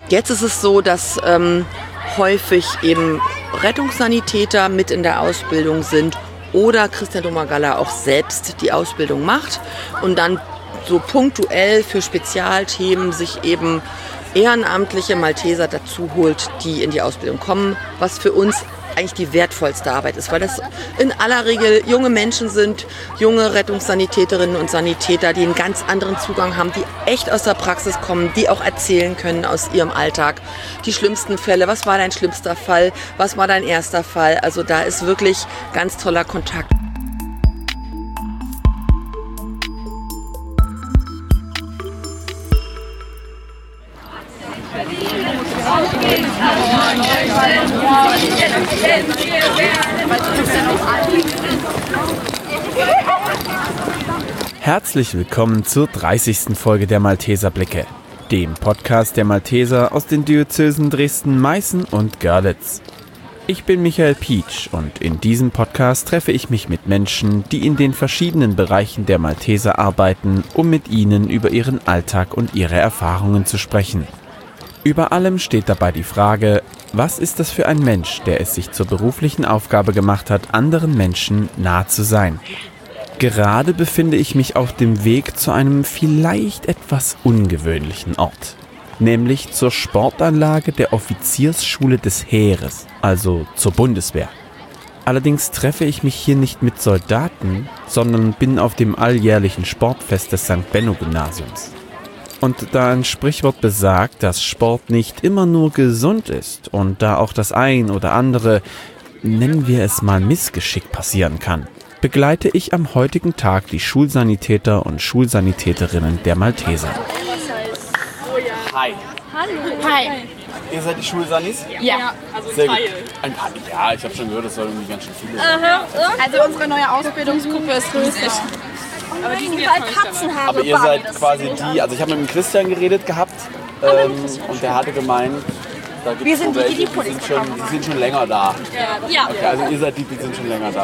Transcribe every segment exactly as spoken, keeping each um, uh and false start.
Jetzt ist es so, dass ähm, häufig eben Rettungssanitäter mit in der Ausbildung sind oder Christian Domagala auch selbst die Ausbildung macht und dann so punktuell für Spezialthemen sich eben ehrenamtliche Malteser dazu holt, die in die Ausbildung kommen, was für uns eigentlich die wertvollste Arbeit ist, weil das in aller Regel junge Menschen sind, junge Rettungssanitäterinnen und Sanitäter, die einen ganz anderen Zugang haben, die echt aus der Praxis kommen, die auch erzählen können aus ihrem Alltag. Die schlimmsten Fälle, was war dein schlimmster Fall, was war dein erster Fall, also da ist wirklich ganz toller Kontakt. Herzlich willkommen zur dreißigsten Folge der Malteser Blicke, dem Podcast der Malteser aus den Diözesen Dresden, Meißen und Görlitz. Ich bin Michael Pietsch und in diesem Podcast treffe ich mich mit Menschen, die in den verschiedenen Bereichen der Malteser arbeiten, um mit ihnen über ihren Alltag und ihre Erfahrungen zu sprechen. Über allem steht dabei die Frage, was ist das für ein Mensch, der es sich zur beruflichen Aufgabe gemacht hat, anderen Menschen nah zu sein? Gerade befinde ich mich auf dem Weg zu einem vielleicht etwas ungewöhnlichen Ort, nämlich zur Sportanlage der Offiziersschule des Heeres, also zur Bundeswehr. Allerdings treffe ich mich hier nicht mit Soldaten, sondern bin auf dem alljährlichen Sportfest des Sankt Benno Gymnasiums. Und da ein Sprichwort besagt, dass Sport nicht immer nur gesund ist und da auch das ein oder andere, nennen wir es mal Missgeschick passieren kann, begleite ich am heutigen Tag die Schulsanitäter und Schulsanitäterinnen der Malteser. Hi. Hallo. Hi. Ihr seid die Schulsanis? Ja. Also sehr gut. Ein paar, ja, ich habe schon gehört, das sollen irgendwie ganz schön viele sein. Aha. Also unsere neue Ausbildungsgruppe ist riesig. Aber die sind überall Katzenhaare. Aber ihr seid quasi die, also ich habe mit dem Christian geredet gehabt ähm, und der hatte gemeint, da gibt es so welche, die, die, sind schon, die sind schon länger da. Ja. Okay, also ihr seid die, die sind schon länger da.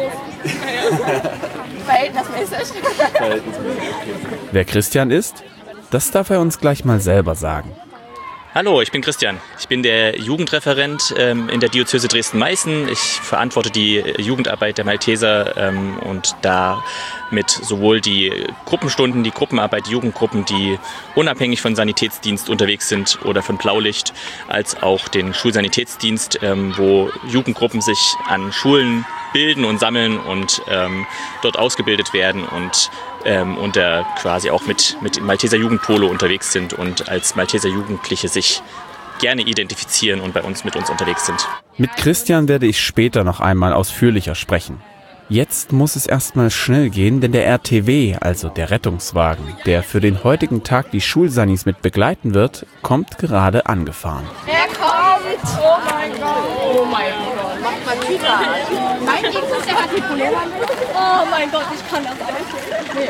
Verhältnismäßig. Verhältnismäßig, okay. Wer Christian ist, das darf er uns gleich mal selber sagen. Hallo, ich bin Christian. Ich bin der Jugendreferent ähm, in der Diözese Dresden-Meißen. Ich verantworte die Jugendarbeit der Malteser ähm, und damit sowohl die Gruppenstunden, die Gruppenarbeit, die Jugendgruppen, die unabhängig von Sanitätsdienst unterwegs sind oder von Blaulicht, als auch den Schulsanitätsdienst, ähm, wo Jugendgruppen sich an Schulen bilden und sammeln und ähm, dort ausgebildet werden und ähm, und äh, quasi auch mit, mit Malteser Jugendpolo unterwegs sind und als Malteser Jugendliche sich gerne identifizieren und bei uns mit uns unterwegs sind. Mit Christian werde ich später noch einmal ausführlicher sprechen. Jetzt muss es erstmal schnell gehen, denn der R T W, also der Rettungswagen, der für den heutigen Tag die Schulsanis mit begleiten wird, kommt gerade angefahren. Er kommt! Oh mein Gott! Oh mein Gott! Macht mal Tüter! Mein Dienst, der hat die Pullover mit. Oh mein Gott, ich kann das alles nicht. Nee.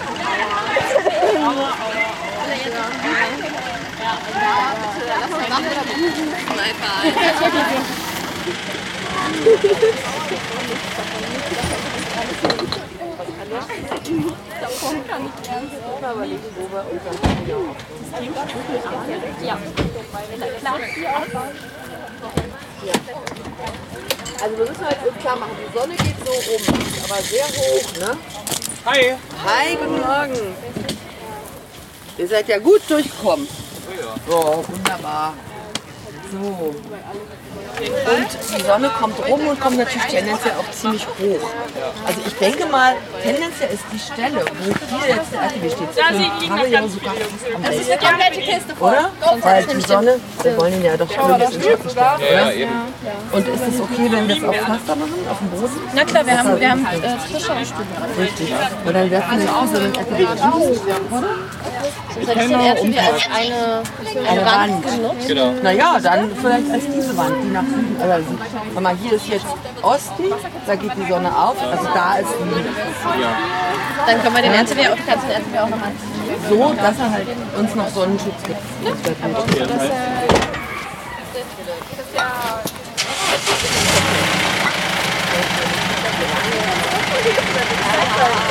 Also wir müssen halt klar machen, die Sonne geht so rum, aber sehr hoch, ne? Hi. Hi, guten Morgen. Ihr seid ja gut durchgekommen. So, wunderbar. So. Und die Sonne kommt rum und kommt natürlich tendenziell auch ziemlich hoch. Also ich denke mal, tendenziell ist die Stelle, wo hier jetzt der R T W steht, Da liegen noch ganz sogar am Das ist besten, die komplette Kiste voll. oder? Weil die Sonne, wir wollen ihn ja doch möglichst in Schatten stellen, oder? eben. Und ist es okay, wenn wir es auf Pflaster machen, auf dem Boden? Na klar, wir haben, wir haben äh, frischere Stühle. Richtig. Und dann werfen wir auch so einen R T W raus, oder? Das ist den R T W als eine, eine Wand genutzt. Genau. Naja, dann vielleicht als diese Wand, die nach Süden. Also, guck mal, hier ist jetzt Osten, da geht die Sonne auf, also da ist Süden. Dann können wir den R T W auch, kannst du den R T W auch nochmal So, dass er halt uns noch Sonnenschutz gibt. Ja. Das, äh,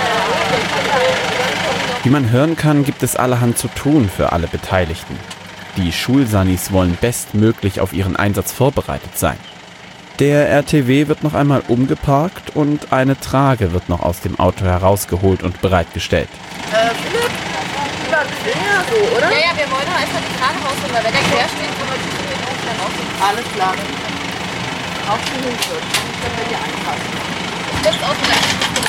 Wie man hören kann, gibt es allerhand zu tun für alle Beteiligten. Die Schulsanis wollen bestmöglich auf ihren Einsatz vorbereitet sein. Der R T W wird noch einmal umgeparkt und eine Trage wird noch aus dem Auto herausgeholt und bereitgestellt. Äh, Philipp, lieber quer so, oder? Ja, ja, wir wollen doch erstmal die Trage rausholen, weil wenn der quer steht, können wir die auch schnell rausholen. Alles klar. Auch zur Hilfe. Dann können wir hier anpassen. Das ist auch wieder.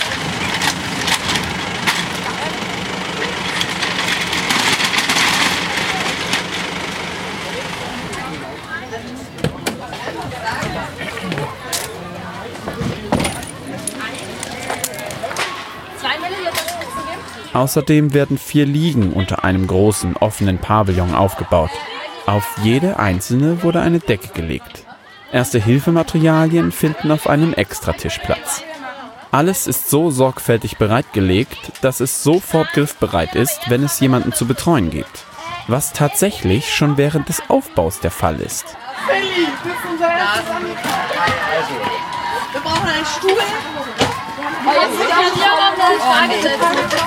Außerdem werden vier Liegen unter einem großen, offenen Pavillon aufgebaut. Auf jede einzelne wurde eine Decke gelegt. Erste-Hilfematerialien finden auf einem Extratisch Platz. Alles ist so sorgfältig bereitgelegt, dass es sofort griffbereit ist, wenn es jemanden zu betreuen gibt. Was tatsächlich schon während des Aufbaus der Fall ist. Felli, das ist unser erstes Also, wir brauchen einen Stuhl. Oh, jetzt wird ja hier noch eine Frage setzen.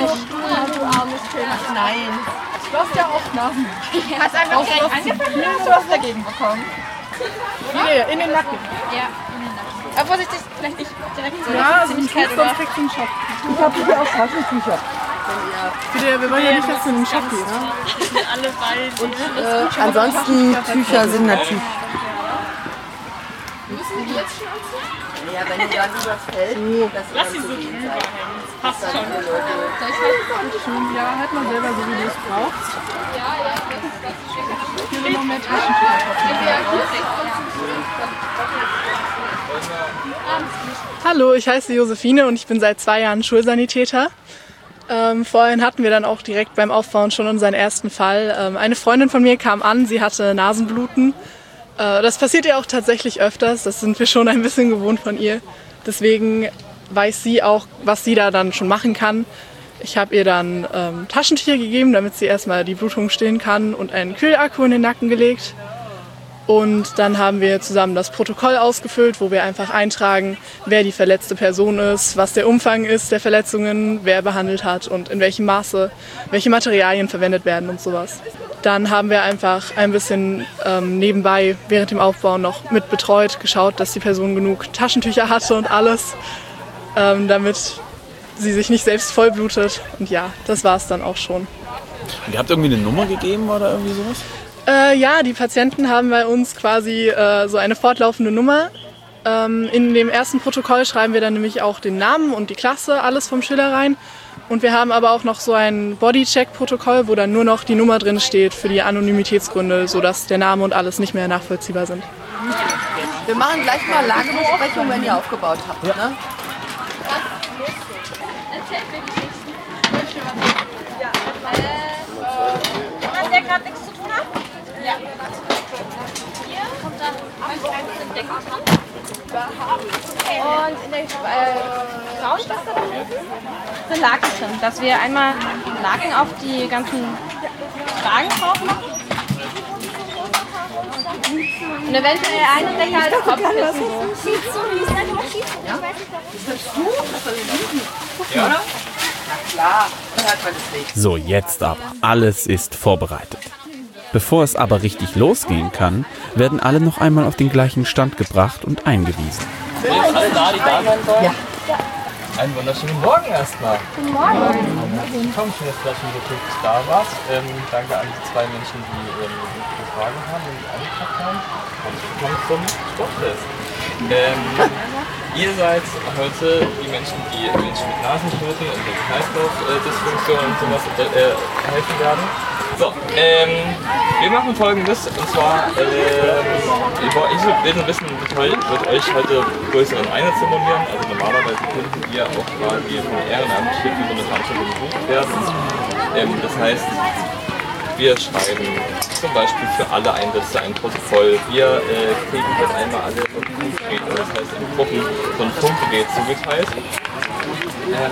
Nein. Du hast ja auch Nasen. Hast einfach direkt angefangen oder du hast dagegen bekommen? Nee, in den Nacken. Ja, in den Nacken. Aber vorsichtig, vielleicht nicht direkt so. Ja, also nicht kalt, sonst kriegst du einen Schock. Ich habe hier auch Taschentücher. Bitte, wir wollen ja nicht, dass du einen Schock gehst. Alle beide. Und äh, ansonsten Tücher sind natürlich. Müssen die jetzt schon anziehen? Ja, wenn ihr da lieber fällt, dass ihr dann zu sehen seid. Passt schon. Ja, halt mal selber so, wie du es brauchst. Ja, ja, das ist ganz schön. Hier sind noch mehr Taschentücher. Hallo, ich heiße Josephine und ich bin seit zwei Jahren Schulsanitäter. Ähm, vorhin hatten wir dann auch direkt beim Aufbauen schon unseren ersten Fall. Ähm, eine Freundin von mir kam an, sie hatte Nasenbluten. Äh, das passiert ja auch tatsächlich öfters, das sind wir schon ein bisschen gewohnt von ihr. Deswegen weiß sie auch, was sie da dann schon machen kann. Ich habe ihr dann ähm, Taschentücher gegeben, damit sie erstmal die Blutung stillen kann und einen Kühlakku in den Nacken gelegt. Und dann haben wir zusammen das Protokoll ausgefüllt, wo wir einfach eintragen, wer die verletzte Person ist, was der Umfang ist der Verletzungen, wer behandelt hat und in welchem Maße, welche Materialien verwendet werden und sowas. Dann haben wir einfach ein bisschen ähm, nebenbei während dem Aufbau noch mit betreut, geschaut, dass die Person genug Taschentücher hatte und alles, ähm, damit sie sich nicht selbst vollblutet. Und ja, das war es dann auch schon. Und ihr habt irgendwie eine Nummer gegeben oder irgendwie sowas? Äh, ja, die Patienten haben bei uns quasi äh, so eine fortlaufende Nummer. Ähm, in dem ersten Protokoll schreiben wir dann nämlich auch den Namen und die Klasse, alles vom Schüler rein. Und wir haben aber auch noch so ein Bodycheck-Protokoll, wo dann nur noch die Nummer drin steht für die Anonymitätsgründe, sodass der Name und alles nicht mehr nachvollziehbar sind. Wir machen gleich mal Lagebesprechung, wenn ihr aufgebaut habt. Ja. Ne? Jemand, der gerade nichts zu tun hat? Ja. Hier kommt dann ein Deckel dran. Und in der äh, grauen Schwester da hinten sind Laken drin, dass wir einmal Laken auf die ganzen Tragen drauf machen. Und eventuell eine Decke als Kopfkissen so. Ja? Bist du? Ja, oder? Na klar, dann hat man das nicht. So, jetzt aber. Alles ist vorbereitet. Bevor es aber richtig losgehen kann, werden alle noch einmal auf den gleichen Stand gebracht und eingewiesen. Sind jetzt alle da, die da sein sollen? Ja. Einen wunderschönen Morgen erstmal. Guten Morgen. Komm, schön, dass du schon so pünktlich da warst. Ähm, danke an die zwei Menschen, die ähm, gefragt haben und die angepackt haben. Und willkommen zum Sporttest. Ähm, ihr seid heute die Menschen, die Menschen mit Nasenbluten und der Kreislaufdysfunktion und sowas äh, helfen werden. So, ähm, wir machen Folgendes, und zwar, äh, ich will ein bisschen mit, mit euch heute größeren Einsatz simulieren. Also normalerweise könnten wir auch quasi von Ehrenamtlichen für so eine Veranstaltung gebucht werden. Ähm, das heißt, wir schreiben zum Beispiel für alle Einsätze ein Protokoll. Wir äh, kriegen halt einmal alle so ein Funkgerät, das heißt in Gruppen so ein Funkgerät zugeteilt. Ähm,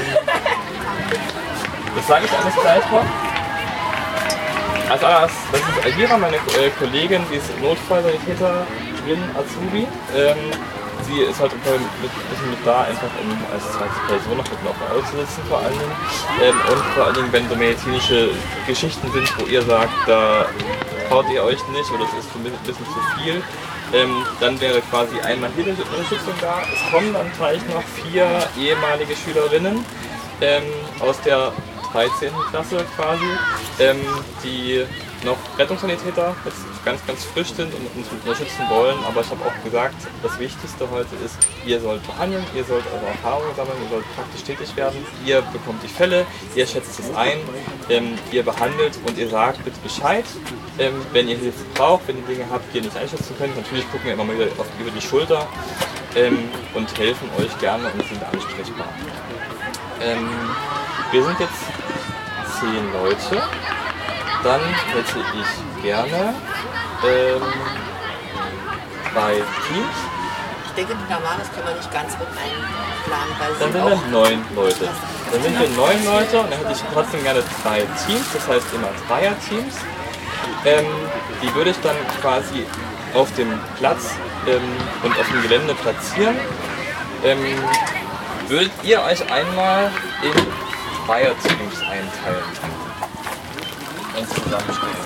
das sage ich alles gleich mal. Als allererstes, das ist Elvira, meine äh, Kollegin, die ist Notfallsanitäterin, Azubi. Ähm, sie ist halt ein bisschen mit da, einfach um als zweite Person noch mit auf dem Auto zu sitzen vor allen Dingen. Ähm, und vor allen Dingen, wenn so medizinische Geschichten sind, wo ihr sagt, da traut ihr euch nicht oder es ist ein bisschen zu viel, ähm, dann wäre quasi einmal hier eine Unterstützung da. Es kommen dann gleich noch vier ehemalige Schülerinnen ähm, aus der dreizehnten Klasse quasi, ähm, die noch Rettungssanitäter jetzt ganz, ganz frisch sind und uns unterstützen wollen. Aber ich habe auch gesagt, das Wichtigste heute ist, ihr sollt behandeln, ihr sollt eure Erfahrungen sammeln, ihr sollt praktisch tätig werden. Ihr bekommt die Fälle, ihr schätzt es ein, ähm, ihr behandelt und ihr sagt bitte Bescheid, ähm, wenn ihr Hilfe braucht, wenn ihr Dinge habt, die ihr nicht einschätzen könnt. Natürlich gucken wir immer mal wieder auf, über die Schulter ähm, und helfen euch gerne und sind ansprechbar. Ähm, wir sind jetzt zehn Leute. Dann hätte ich gerne ähm, zwei Teams. Ich denke, die Navaras können wir nicht ganz mit einplanen, weil sie Dann sind wir neun Leute. Dann sind wir neun Leute und dann hätte ich trotzdem gerne drei Teams, das heißt immer Dreier-Teams. Ähm, die würde ich dann quasi auf dem Platz ähm, und auf dem Gelände platzieren. Ähm, würdet ihr euch einmal in Dreier-Teams einteilen? Und zusammenstellen.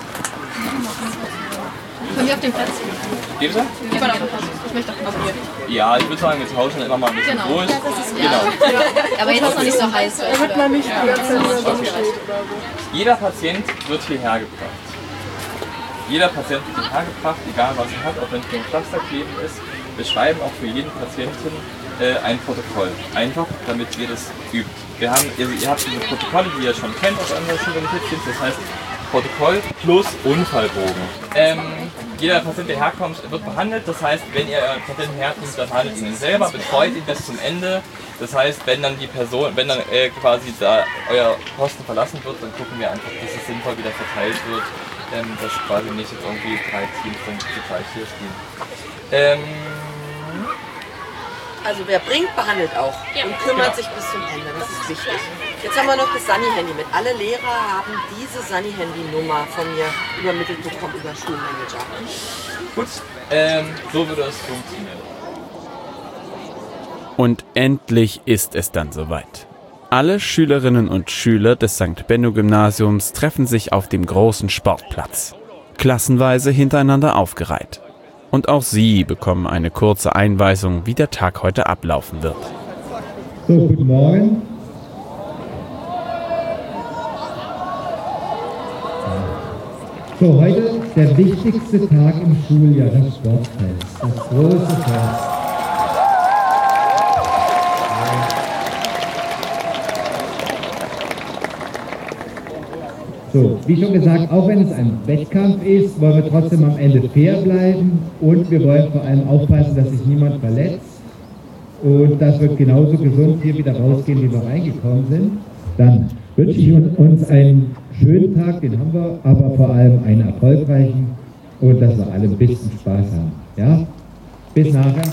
Können wir auf den Platz? Geben Sie? Ich auf den Platz. Ich möchte auf den Platz. Ja, ich würde sagen, wir tauschen immer mal ein bisschen Genau. durch. Ja, das ist, genau. Ja. Aber jetzt ist noch nicht so heiß. Damit man nicht die ganze Zeit nur Okay. rumsteht oder so. Jeder Patient wird hierher gebracht. Jeder Patient wird hierher gebracht, egal was er hat, auch wenn es nur ein Pflasterkleben ist. Wir schreiben auch für jeden Patienten äh, ein Protokoll. Einfach, damit ihr das übt. Wir haben, ihr, ihr habt diese Protokolle, die ihr schon kennt aus anderen Schulunitätsdienst, das heißt Protokoll plus Unfallbogen. Ähm, jeder Patient, der herkommt, wird behandelt. Das heißt, wenn ihr euren Patienten hernimmt, dann behandelt ihn selber, betreut ihn bis zum Ende. Das heißt, wenn dann die Person, wenn dann äh, quasi da euer Posten verlassen wird, dann gucken wir einfach, dass es sinnvoll wieder verteilt wird, ähm, dass quasi nicht jetzt irgendwie drei Teams dann gleich hier stehen. Ähm, Also wer bringt, behandelt auch Ja. und kümmert Genau. sich bis zum Ende, das ist wichtig. Jetzt haben wir noch das Sunny-Handy mit. Alle Lehrer haben diese Sunny-Handy-Nummer von mir übermittelt bekommen über Schulmanager. gut, ähm, so würde es funktionieren. Und endlich ist es dann soweit. Alle Schülerinnen und Schüler des Sankt Benno Gymnasiums treffen sich auf dem großen Sportplatz. Klassenweise hintereinander aufgereiht. Und auch sie bekommen eine kurze Einweisung, wie der Tag heute ablaufen wird. So, guten Morgen. So, heute der wichtigste Tag im Schuljahr, das Sportfest, das große Fest. So, wie schon gesagt, auch wenn es ein Wettkampf ist, wollen wir trotzdem am Ende fair bleiben und wir wollen vor allem aufpassen, dass sich niemand verletzt und dass wir genauso gesund hier wieder rausgehen, wie wir reingekommen sind. Dann wünsche ich uns einen schönen Tag, den haben wir, aber vor allem einen erfolgreichen und dass wir alle ein bisschen Spaß haben. Ja? Bis nachher.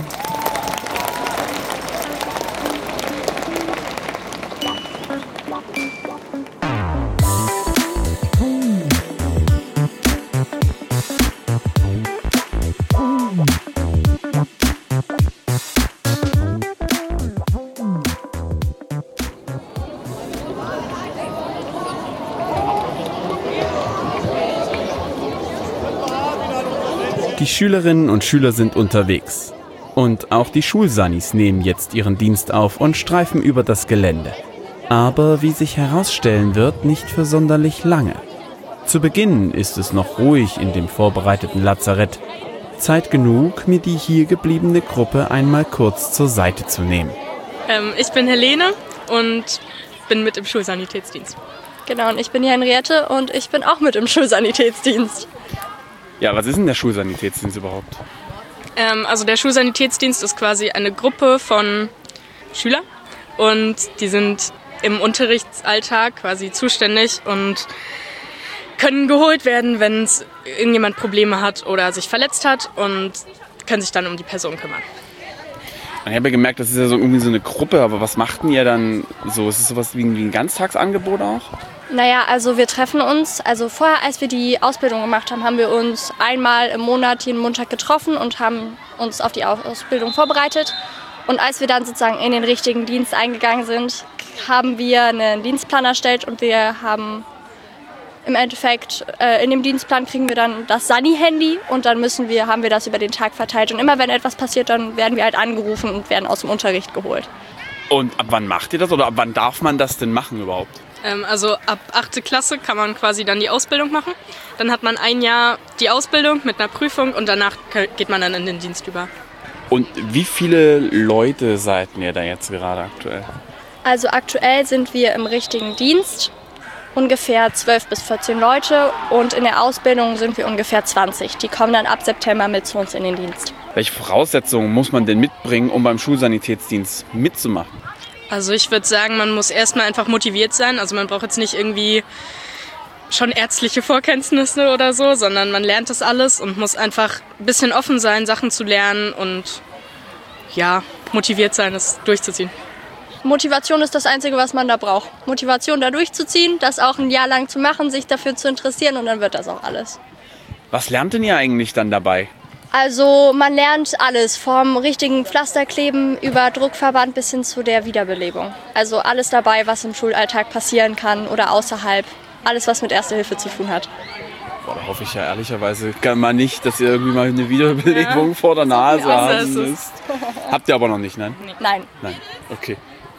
Die Schülerinnen und Schüler sind unterwegs. Und auch die Schulsannis nehmen jetzt ihren Dienst auf und streifen über das Gelände. Aber wie sich herausstellen wird, nicht für sonderlich lange. Zu Beginn ist es noch ruhig in dem vorbereiteten Lazarett. Zeit genug, mir die hier gebliebene Gruppe einmal kurz zur Seite zu nehmen. Ähm, ich bin Helene und bin mit im Schulsanitätsdienst. Genau, und ich bin die Henriette und ich bin auch mit im Schulsanitätsdienst. Ja, was ist denn der Schulsanitätsdienst überhaupt? Ähm, also der Schulsanitätsdienst ist quasi eine Gruppe von Schülern und die sind im Unterrichtsalltag quasi zuständig und können geholt werden, wenn es irgendjemand Probleme hat oder sich verletzt hat und können sich dann um die Person kümmern. Ich habe ja gemerkt, das ist ja so irgendwie so eine Gruppe, aber was macht denn ihr dann so? Ist es sowas wie ein Ganztagsangebot auch? Naja, also wir treffen uns, also vorher, als wir die Ausbildung gemacht haben, haben wir uns einmal im Monat jeden Montag getroffen und haben uns auf die Ausbildung vorbereitet. Und als wir dann sozusagen in den richtigen Dienst eingegangen sind, haben wir einen Dienstplan erstellt und wir haben im Endeffekt, äh, in dem Dienstplan kriegen wir dann das Sani-Handy und dann müssen wir, haben wir das über den Tag verteilt. Und immer wenn etwas passiert, dann werden wir halt angerufen und werden aus dem Unterricht geholt. Und ab wann macht ihr das oder ab wann darf man das denn machen überhaupt? Ähm, also ab achte Klasse kann man quasi dann die Ausbildung machen. Dann hat man ein Jahr die Ausbildung mit einer Prüfung und danach geht man dann in den Dienst über. Und wie viele Leute seid ihr da jetzt gerade aktuell? Also aktuell sind wir im richtigen Dienst ungefähr zwölf bis vierzehn Leute und in der Ausbildung sind wir ungefähr zwanzig. Die kommen dann ab September mit zu uns in den Dienst. Welche Voraussetzungen muss man denn mitbringen, um beim Schulsanitätsdienst mitzumachen? Also ich würde sagen, man muss erstmal einfach motiviert sein. Also man braucht jetzt nicht irgendwie schon ärztliche Vorkenntnisse oder so, sondern man lernt das alles und muss einfach ein bisschen offen sein, Sachen zu lernen und ja, motiviert sein, es durchzuziehen. Motivation ist das Einzige, was man da braucht. Motivation da durchzuziehen, das auch ein Jahr lang zu machen, sich dafür zu interessieren und dann wird das auch alles. Was lernt denn ihr eigentlich dann dabei? Also man lernt alles, vom richtigen Pflasterkleben über Druckverband bis hin zu der Wiederbelebung. Also alles dabei, was im Schulalltag passieren kann oder außerhalb. Alles, was mit Erste Hilfe zu tun hat. Boah, da hoffe ich ja ehrlicherweise kann man nicht, dass ihr irgendwie mal eine Wiederbelebung ja. vor der Nase haben müsst. Habt ihr aber noch nicht, nein? Nein. Nein, okay.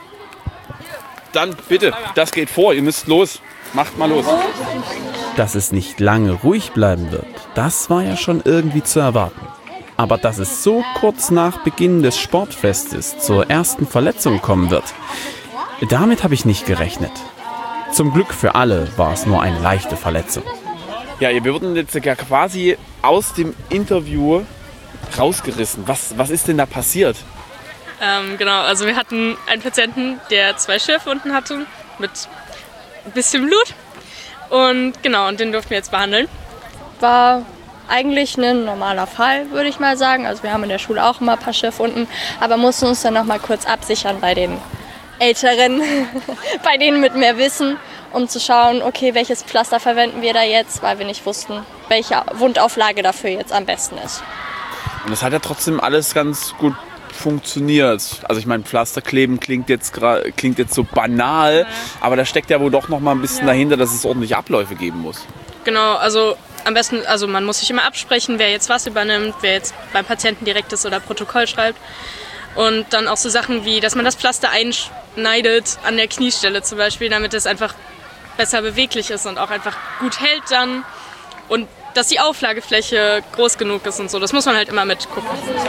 Dann bitte, das geht vor, ihr müsst los. Macht mal los. Dass es nicht lange ruhig bleiben wird, das war ja schon irgendwie zu erwarten. Aber dass es so kurz nach Beginn des Sportfestes zur ersten Verletzung kommen wird, damit habe ich nicht gerechnet. Zum Glück für alle war es nur eine leichte Verletzung. Ja, ihr wurden jetzt ja quasi aus dem Interview rausgerissen. Was, was ist denn da passiert? Ähm, genau, also wir hatten einen Patienten, der zwei Schürfwunden hatte mit ein bisschen Blut. Und genau, und den durften wir jetzt behandeln. War eigentlich ein normaler Fall, würde ich mal sagen. Also wir haben in der Schule auch immer ein paar Schürfwunden, aber mussten uns dann noch mal kurz absichern bei den Älteren, bei denen mit mehr Wissen, um zu schauen, okay, welches Pflaster verwenden wir da jetzt, weil wir nicht wussten, welche Wundauflage dafür jetzt am besten ist. Und das hat ja trotzdem alles ganz gut funktioniert. Also ich meine, Pflasterkleben klingt jetzt, klingt jetzt so banal, ja. aber da steckt ja wohl doch noch mal ein bisschen ja. dahinter, dass es ordentliche Abläufe geben muss. Genau, also am besten, also man muss sich immer absprechen, wer jetzt was übernimmt, wer jetzt beim Patienten direkt ist oder Protokoll schreibt. Und dann auch so Sachen wie, dass man das Pflaster einschneidet an der Kniestelle zum Beispiel, damit es einfach besser beweglich ist und auch einfach gut hält dann. Und dass die Auflagefläche groß genug ist und so. Das muss man halt immer mitgucken.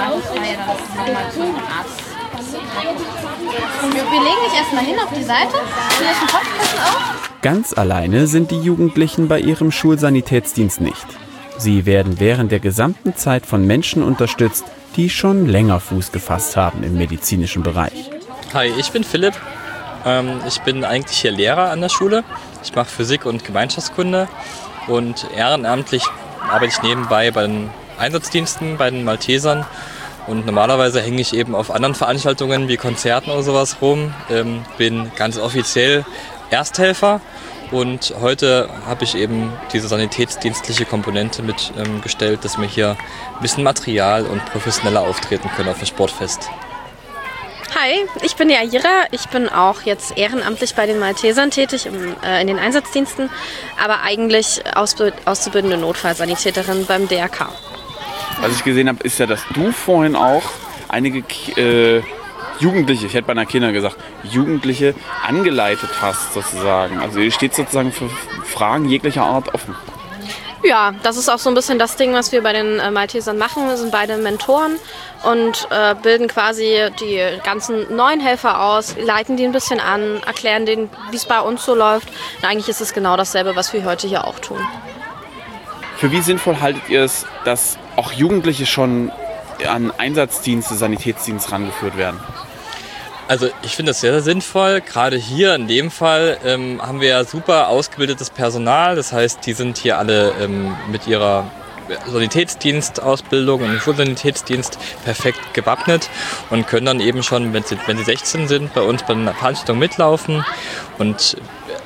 Wir legen dich erstmal hin auf die Seite. Hier ist ein Kopfkissen auf. Ganz alleine sind die Jugendlichen bei ihrem Schulsanitätsdienst nicht. Sie werden während der gesamten Zeit von Menschen unterstützt, die schon länger Fuß gefasst haben im medizinischen Bereich. Hi, ich bin Philipp. Ähm, ich bin eigentlich hier Lehrer an der Schule. Ich mache Physik und Gemeinschaftskunde und ehrenamtlich arbeite ich nebenbei bei den Einsatzdiensten, bei den Maltesern. Und normalerweise hänge ich eben auf anderen Veranstaltungen wie Konzerten oder sowas rum. Ähm, bin ganz offiziell Ersthelfer. Und heute habe ich eben diese sanitätsdienstliche Komponente mitgestellt, ähm, dass wir hier ein bisschen Material und professioneller auftreten können auf dem Sportfest. Hi, ich bin die Aira. Ich bin auch jetzt ehrenamtlich bei den Maltesern tätig im, äh, in den Einsatzdiensten, aber eigentlich ausbild- auszubildende Notfallsanitäterin beim D R K. Was ich gesehen habe, ist ja, dass du vorhin auch einige äh, Jugendliche, ich hätte bei einer Kinder gesagt, Jugendliche angeleitet hast sozusagen. Also ihr steht sozusagen für Fragen jeglicher Art offen. Ja, das ist auch so ein bisschen das Ding, was wir bei den äh, Maltesern machen. Wir sind beide Mentoren und äh, bilden quasi die ganzen neuen Helfer aus, leiten die ein bisschen an, erklären denen, wie es bei uns so läuft. Und eigentlich ist es genau dasselbe, was wir heute hier auch tun. Für wie sinnvoll haltet ihr es, dass auch Jugendliche schon an Einsatzdienste, Sanitätsdienst rangeführt werden? Also ich finde das sehr, sehr sinnvoll. Gerade hier in dem Fall ähm, haben wir ja super ausgebildetes Personal. Das heißt, die sind hier alle ähm, mit ihrer Sanitätsdienstausbildung und Schulsanitätsdienst perfekt gewappnet und können dann eben schon, wenn sie, wenn sie sechzehn sind, bei uns bei einer Veranstaltung mitlaufen und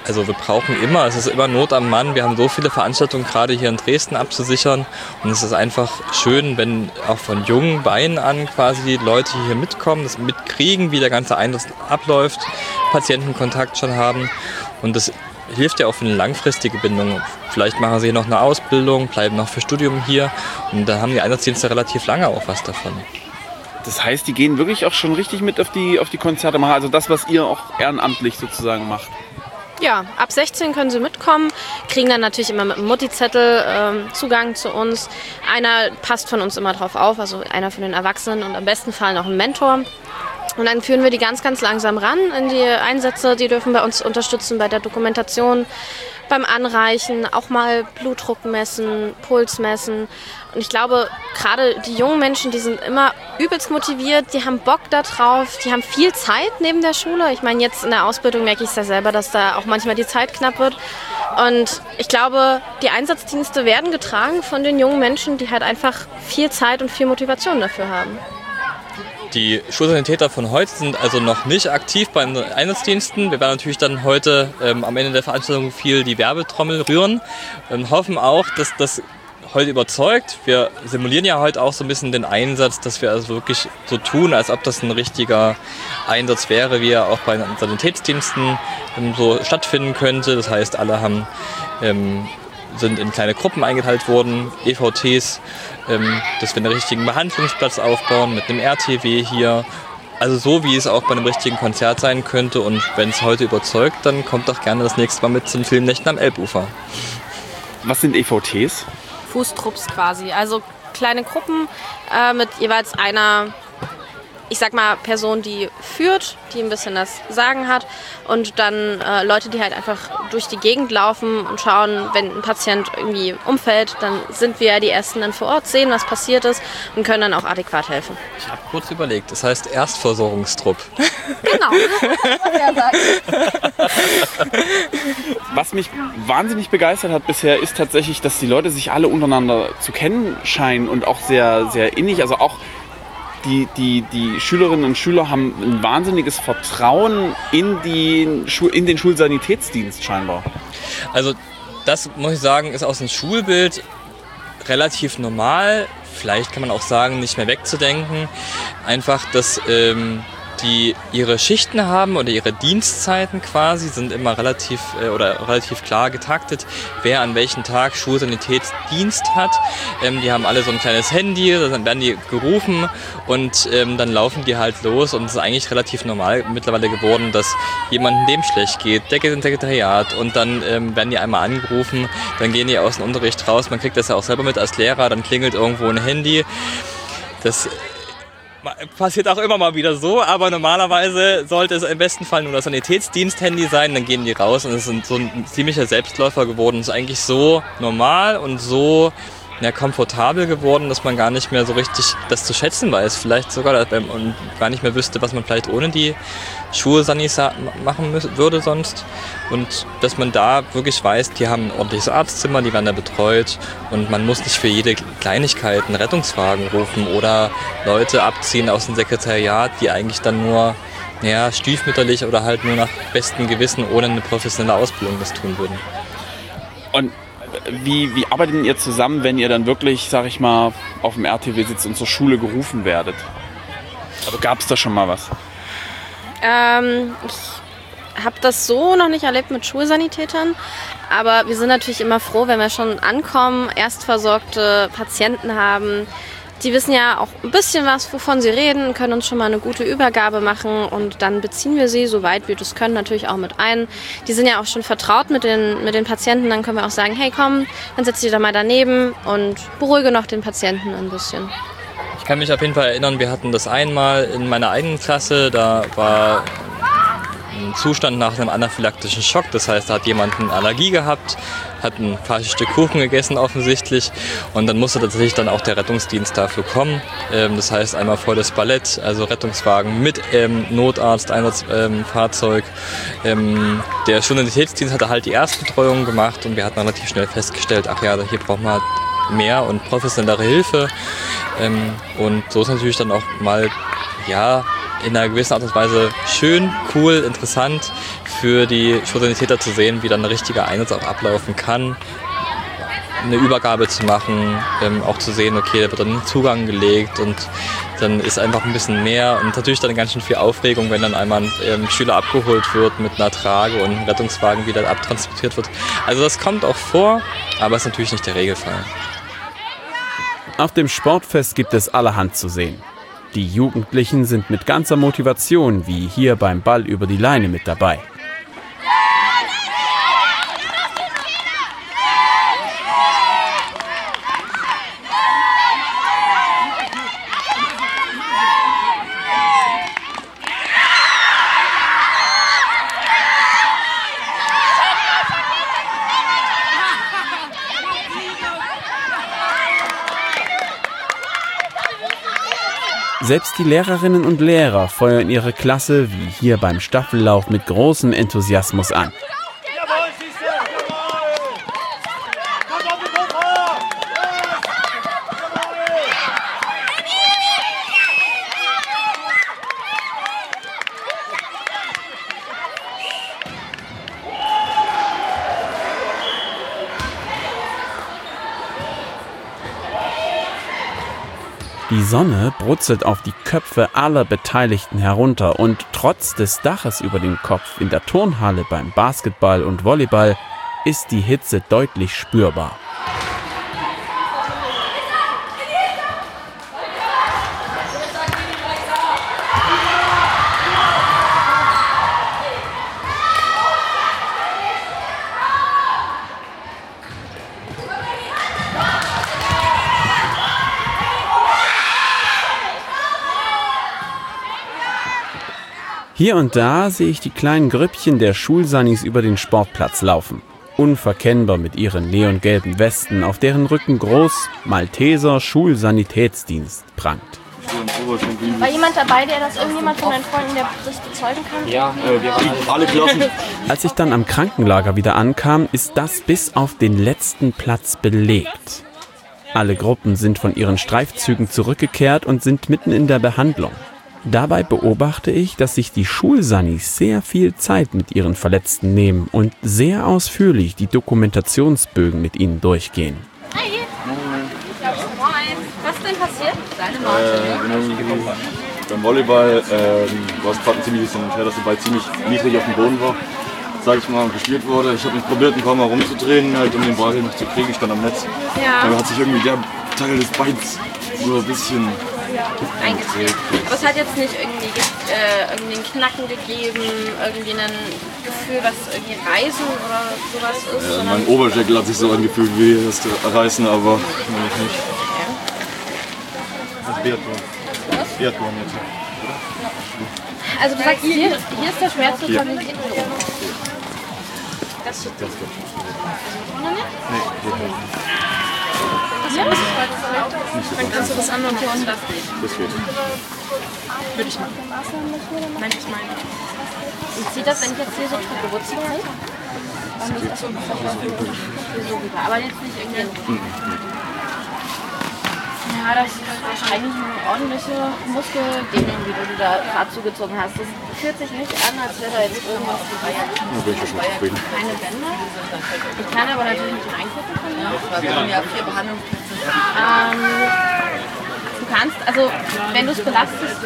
Also wir brauchen immer, es ist immer Not am Mann. Wir haben so viele Veranstaltungen gerade hier in Dresden abzusichern und es ist einfach schön, wenn auch von jungen Beinen an quasi Leute hier mitkommen, das mitkriegen, wie der ganze Einsatz abläuft, Patientenkontakt schon haben und das hilft ja auch für eine langfristige Bindung. Vielleicht machen sie noch eine Ausbildung, bleiben noch für Studium hier und da haben die Einsatzdienste relativ lange auch was davon. Das heißt, die gehen wirklich auch schon richtig mit auf die, auf die Konzerte machen, also das, was ihr auch ehrenamtlich sozusagen macht. Ja, ab sechzehn können sie mitkommen, kriegen dann natürlich immer mit einem Mutti-Zettel ähm, Zugang zu uns. Einer passt von uns immer drauf auf, also einer von den Erwachsenen und am besten Fall noch ein Mentor. Und dann führen wir die ganz, ganz langsam ran in die Einsätze. Die dürfen bei uns unterstützen bei der Dokumentation, beim Anreichen, auch mal Blutdruck messen, Puls messen. Und ich glaube, gerade die jungen Menschen, die sind immer übelst motiviert, die haben Bock da drauf, die haben viel Zeit neben der Schule. Ich meine, jetzt in der Ausbildung merke ich es ja selber, dass da auch manchmal die Zeit knapp wird. Und ich glaube, die Einsatzdienste werden getragen von den jungen Menschen, die halt einfach viel Zeit und viel Motivation dafür haben. Die Schulsanitäter von heute sind also noch nicht aktiv bei den Einsatzdiensten. Wir werden natürlich dann heute ähm, am Ende der Veranstaltung viel die Werbetrommel rühren und hoffen auch, dass das heute überzeugt. Wir simulieren ja heute auch so ein bisschen den Einsatz, dass wir also wirklich so tun, als ob das ein richtiger Einsatz wäre, wie er auch bei den Sanitätsdiensten ähm, so stattfinden könnte. Das heißt, alle haben ähm, sind in kleine Gruppen eingeteilt worden, E V Ts, ähm, dass wir einen richtigen Behandlungsplatz aufbauen mit einem R T W hier. Also so, wie es auch bei einem richtigen Konzert sein könnte. Und wenn es heute überzeugt, dann kommt doch gerne das nächste Mal mit zu den Filmnächten am Elbufer. Was sind E V Ts? Fußtrupps quasi, also kleine Gruppen äh, mit jeweils einer, ich sag mal, Person, die führt, die ein bisschen das Sagen hat und dann äh, Leute, die halt einfach durch die Gegend laufen und schauen, wenn ein Patient irgendwie umfällt, dann sind wir die Ersten dann vor Ort, sehen, was passiert ist und können dann auch adäquat helfen. Ich habe kurz überlegt, das heißt Erstversorgungstrupp. Genau. Was mich wahnsinnig begeistert hat bisher, ist tatsächlich, dass die Leute sich alle untereinander zu kennen scheinen und auch sehr, sehr innig, also auch Die, die, die Schülerinnen und Schüler haben ein wahnsinniges Vertrauen in, die, in den Schulsanitätsdienst scheinbar. Also das, muss ich sagen, ist aus dem Schulbild relativ normal. Vielleicht kann man auch sagen, nicht mehr wegzudenken. Einfach, dass ähm, die ihre Schichten haben oder ihre Dienstzeiten quasi sind immer relativ äh, oder relativ klar getaktet, wer an welchem Tag Schulsanitätsdienst hat. Ähm, die haben alle so ein kleines Handy, dann werden die gerufen und ähm, dann laufen die halt los und es ist eigentlich relativ normal mittlerweile geworden, dass jemandem dem schlecht geht, der geht ins Sekretariat und dann ähm, werden die einmal angerufen, dann gehen die aus dem Unterricht raus, man kriegt das ja auch selber mit als Lehrer, dann klingelt irgendwo ein Handy. Das passiert auch immer mal wieder so, aber normalerweise sollte es im besten Fall nur das Sanitätsdienst-Handy sein, dann gehen die raus und es ist so ein ziemlicher Selbstläufer geworden. Es ist eigentlich so normal und so ja, komfortabel geworden, dass man gar nicht mehr so richtig das zu schätzen weiß. Vielleicht sogar und gar nicht mehr wüsste, was man vielleicht ohne die Schulsanis machen müß, würde sonst. Und dass man da wirklich weiß, die haben ein ordentliches Arztzimmer, die werden da betreut und man muss nicht für jede Kleinigkeit einen Rettungswagen rufen oder Leute abziehen aus dem Sekretariat, die eigentlich dann nur ja, stiefmütterlich oder halt nur nach bestem Gewissen ohne eine professionelle Ausbildung das tun würden. Und wie, wie arbeitet ihr zusammen, wenn ihr dann wirklich, sag ich mal, auf dem R T W sitzt und zur Schule gerufen werdet? Also gab es da schon mal was? Ähm, ich habe das so noch nicht erlebt mit Schulsanitätern, aber wir sind natürlich immer froh, wenn wir schon ankommen, erstversorgte Patienten haben. Die wissen ja auch ein bisschen was, wovon sie reden, können uns schon mal eine gute Übergabe machen und dann beziehen wir sie, soweit wir das können, natürlich auch mit ein. Die sind ja auch schon vertraut mit den, mit den Patienten, dann können wir auch sagen, hey komm, dann setz dich da mal daneben und beruhige noch den Patienten ein bisschen. Ich kann mich auf jeden Fall erinnern, wir hatten das einmal in meiner eigenen Klasse, da war ein Zustand nach einem anaphylaktischen Schock, das heißt, da hat jemand eine Allergie gehabt, hat ein falsches Stück Kuchen gegessen offensichtlich und dann musste tatsächlich dann auch der Rettungsdienst dafür kommen. Ähm, das heißt einmal volles Ballett, also Rettungswagen mit ähm, Notarzt, Einsatzfahrzeug. Ähm, der Schulsanitätsdienst hatte halt die Erstbetreuung gemacht und wir hatten relativ schnell festgestellt, ach ja, hier brauchen wir halt mehr und professionellere Hilfe. Ähm, und so ist natürlich dann auch mal, ja, in einer gewissen Art und Weise schön, cool, interessant für die Schulsanitäter zu sehen, wie dann ein richtiger Einsatz auch ablaufen kann. Eine Übergabe zu machen, ähm, auch zu sehen, okay, da wird dann ein Zugang gelegt und dann ist einfach ein bisschen mehr und natürlich dann ganz schön viel Aufregung, wenn dann einmal ein ähm, Schüler abgeholt wird mit einer Trage und ein Rettungswagen wieder abtransportiert wird. Also das kommt auch vor, aber ist natürlich nicht der Regelfall. Auf dem Sportfest gibt es allerhand zu sehen. Die Jugendlichen sind mit ganzer Motivation, wie hier beim Ball über die Leine, mit dabei. Selbst die Lehrerinnen und Lehrer feuern ihre Klasse, wie hier beim Staffellauf, mit großem Enthusiasmus an. Die Sonne brutzelt auf die Köpfe aller Beteiligten herunter und trotz des Daches über dem Kopf in der Turnhalle beim Basketball und Volleyball ist die Hitze deutlich spürbar. Hier und da sehe ich die kleinen Grüppchen der Schulsanis über den Sportplatz laufen. Unverkennbar mit ihren neongelben Westen, auf deren Rücken groß Malteser Schulsanitätsdienst prangt. War jemand dabei, der das irgendjemand von deinen Freunden, der das bezeugen kann? Ja, äh, wir waren alle Klassen. Als ich dann am Krankenlager wieder ankam, ist das bis auf den letzten Platz belegt. Alle Gruppen sind von ihren Streifzügen zurückgekehrt und sind mitten in der Behandlung. Dabei beobachte ich, dass sich die Schulsanis sehr viel Zeit mit ihren Verletzten nehmen und sehr ausführlich die Dokumentationsbögen mit ihnen durchgehen. Hi! Moin! Was ist denn passiert? Deine Marke. Äh, beim Volleyball, äh, du hast gerade ein ziemliches Hin und Her, dass der Ball ziemlich niedrig auf dem Boden war, sag ich mal, gespielt wurde. Ich habe mich probiert, ein paar Mal rumzudrehen, halt, um den Ball noch zu kriegen. Ich stand am Netz. Ja. Da hat sich irgendwie der Teil des Beins so ein bisschen eingedreht. Aber es hat jetzt nicht irgendwie, äh, irgendwie einen Knacken gegeben, irgendwie ein Gefühl, was irgendwie Reißen oder sowas ist. Ja, mein Oberschenkel hat sich so angefühlt wie das Reißen, aber nämlich nicht. Ja. Das Biathlon. Was? Biathlon jetzt. Also du sagst, hier, hier ist der Schmerz Hier. lokalisiert. Das ist Das geht. vorne nicht? Nee, hier nicht. Ja, das ist Dann kannst du das andere noch und das nicht. Das geht. Würde ich machen. Nein, ich meine. Und sieht das, wenn ich jetzt hier so drücke, rutscht das? Dann ist das so so rüber. Aber jetzt nicht irgendwie. Ja, das ist wahrscheinlich eine ordentliche Muskeldehnung, die du da gerade zugezogen hast. Das fühlt sich nicht an, als wäre da jetzt irgendwas gefeiert. Da bin ich ja schon zufrieden. Keine Bänder. Ich kann aber natürlich nicht reingucken von mir. Wir haben ja vier Behandlungsplätze. Ähm, du kannst, also wenn du es belastest,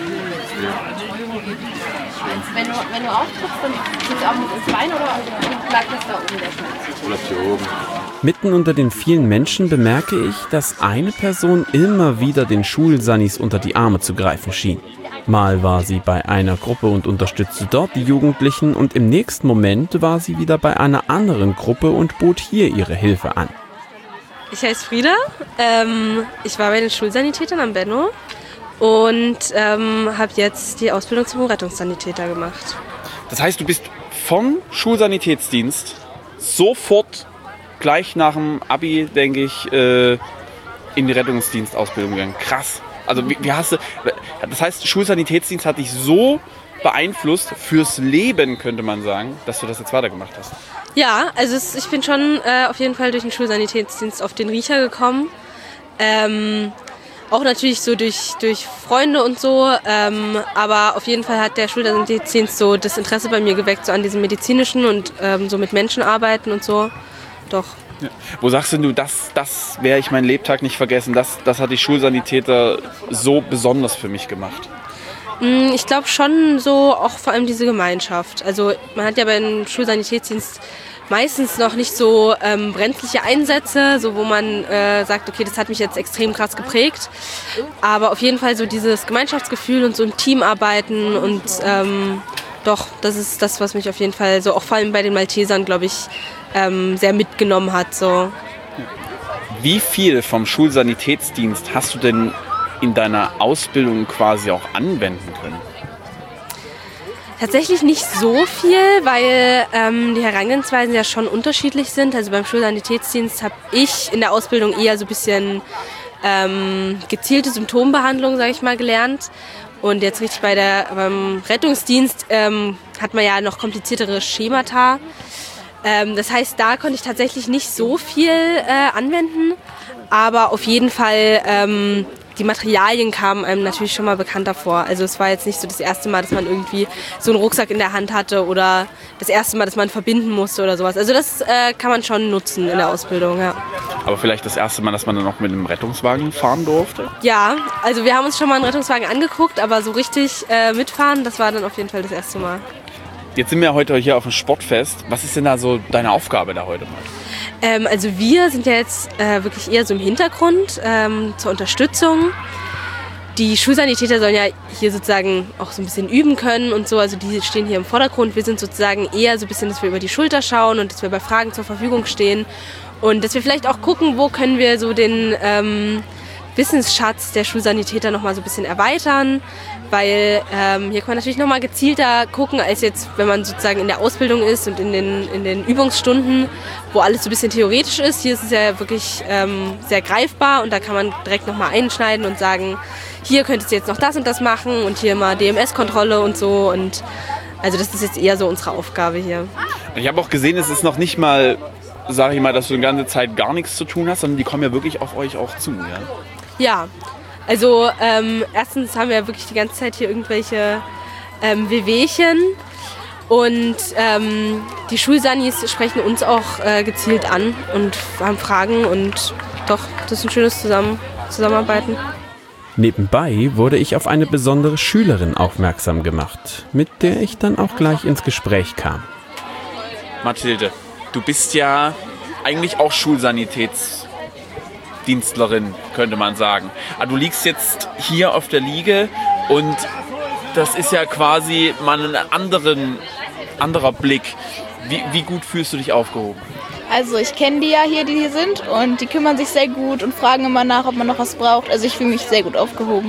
wenn du, wenn du auftrittst, dann tust du auch mit ins Bein oder bleibt das da oben der Schmerz? Oder hier oben. Mitten unter den vielen Menschen bemerke ich, dass eine Person immer wieder den Schulsanis unter die Arme zu greifen schien. Mal war sie bei einer Gruppe und unterstützte dort die Jugendlichen und im nächsten Moment war sie wieder bei einer anderen Gruppe und bot hier ihre Hilfe an. Ich heiße Frieda, ähm, ich war bei den Schulsanitätern am Benno und ähm, habe jetzt die Ausbildung zum Rettungssanitäter gemacht. Das heißt, du bist vom Schulsanitätsdienst sofort gleich nach dem Abi, denke ich, äh, in die Rettungsdienstausbildung gegangen. Krass. Also wie, wie hast du, das heißt, Schulsanitätsdienst hat dich so beeinflusst fürs Leben, könnte man sagen, dass du das jetzt weitergemacht hast. Ja, also es, ich bin schon äh, auf jeden Fall durch den Schulsanitätsdienst auf den Riecher gekommen. Ähm, auch natürlich so durch, durch Freunde und so, ähm, aber auf jeden Fall hat der Schulsanitätsdienst so das Interesse bei mir geweckt, so an diesem medizinischen und ähm, so mit Menschen arbeiten und so. Doch. Ja. Wo sagst du, das, das werde ich meinen Lebtag nicht vergessen, das, das hat die Schulsanitäter so besonders für mich gemacht? Ich glaube schon so, auch vor allem diese Gemeinschaft. Also man hat ja beim Schulsanitätsdienst meistens noch nicht so ähm, brenzliche Einsätze, so wo man äh, sagt, okay, das hat mich jetzt extrem krass geprägt. Aber auf jeden Fall so dieses Gemeinschaftsgefühl und so im Team arbeiten und ähm, doch, das ist das, was mich auf jeden Fall so, auch vor allem bei den Maltesern, glaube ich, ähm, sehr mitgenommen hat. So. Wie viel vom Schulsanitätsdienst hast du denn in deiner Ausbildung quasi auch anwenden können? Tatsächlich nicht so viel, weil ähm, die Herangehensweisen ja schon unterschiedlich sind. Also beim Schulsanitätsdienst habe ich in der Ausbildung eher so ein bisschen ähm, gezielte Symptombehandlung, sage ich mal, gelernt. Und jetzt richtig bei der, beim Rettungsdienst ähm, hat man ja noch kompliziertere Schemata. Ähm, das heißt, da konnte ich tatsächlich nicht so viel äh, anwenden, aber auf jeden Fall ähm, die Materialien kamen einem natürlich schon mal bekannter vor. Also es war jetzt nicht so das erste Mal, dass man irgendwie so einen Rucksack in der Hand hatte oder das erste Mal, dass man verbinden musste oder sowas. Also das äh, kann man schon nutzen in der Ausbildung, ja. Aber vielleicht das erste Mal, dass man dann noch mit einem Rettungswagen fahren durfte? Ja, also wir haben uns schon mal einen Rettungswagen angeguckt, aber so richtig äh, mitfahren, das war dann auf jeden Fall das erste Mal. Jetzt sind wir heute hier auf dem Sportfest. Was ist denn da so deine Aufgabe da heute mal? Ähm, also wir sind ja jetzt äh, wirklich eher so im Hintergrund ähm, zur Unterstützung. Die Schulsanitäter sollen ja hier sozusagen auch so ein bisschen üben können und so. Also die stehen hier im Vordergrund. Wir sind sozusagen eher so ein bisschen, dass wir über die Schulter schauen und dass wir bei Fragen zur Verfügung stehen. Und dass wir vielleicht auch gucken, wo können wir so den ähm, Wissensschatz der Schulsanitäter noch mal so ein bisschen erweitern. Weil ähm, hier kann man natürlich noch mal gezielter gucken, als jetzt, wenn man sozusagen in der Ausbildung ist und in den, in den Übungsstunden, wo alles so ein bisschen theoretisch ist. Hier ist es ja wirklich ähm, sehr greifbar und da kann man direkt noch mal einschneiden und sagen, hier könntest du jetzt noch das und das machen und hier mal D M S-Kontrolle und so. Und also das ist jetzt eher so unsere Aufgabe hier. Ich habe auch gesehen, es ist noch nicht mal, sage ich mal, dass du die ganze Zeit gar nichts zu tun hast, sondern die kommen ja wirklich auf euch auch zu. Ja, ja. Also ähm, erstens haben wir wirklich die ganze Zeit hier irgendwelche ähm, Wehwehchen und ähm, die Schulsanis sprechen uns auch äh, gezielt an und haben Fragen und doch, das ist ein schönes Zusammen Zusammenarbeiten. Nebenbei wurde ich auf eine besondere Schülerin aufmerksam gemacht, mit der ich dann auch gleich ins Gespräch kam. Mathilde, du bist ja eigentlich auch Schulsanitäts Dienstlerin, könnte man sagen. Aber du liegst jetzt hier auf der Liege und das ist ja quasi mal ein anderen, anderer Blick. Wie, wie gut fühlst du dich aufgehoben? Also ich kenne die ja hier, die hier sind und die kümmern sich sehr gut und fragen immer nach, ob man noch was braucht. Also ich fühle mich sehr gut aufgehoben.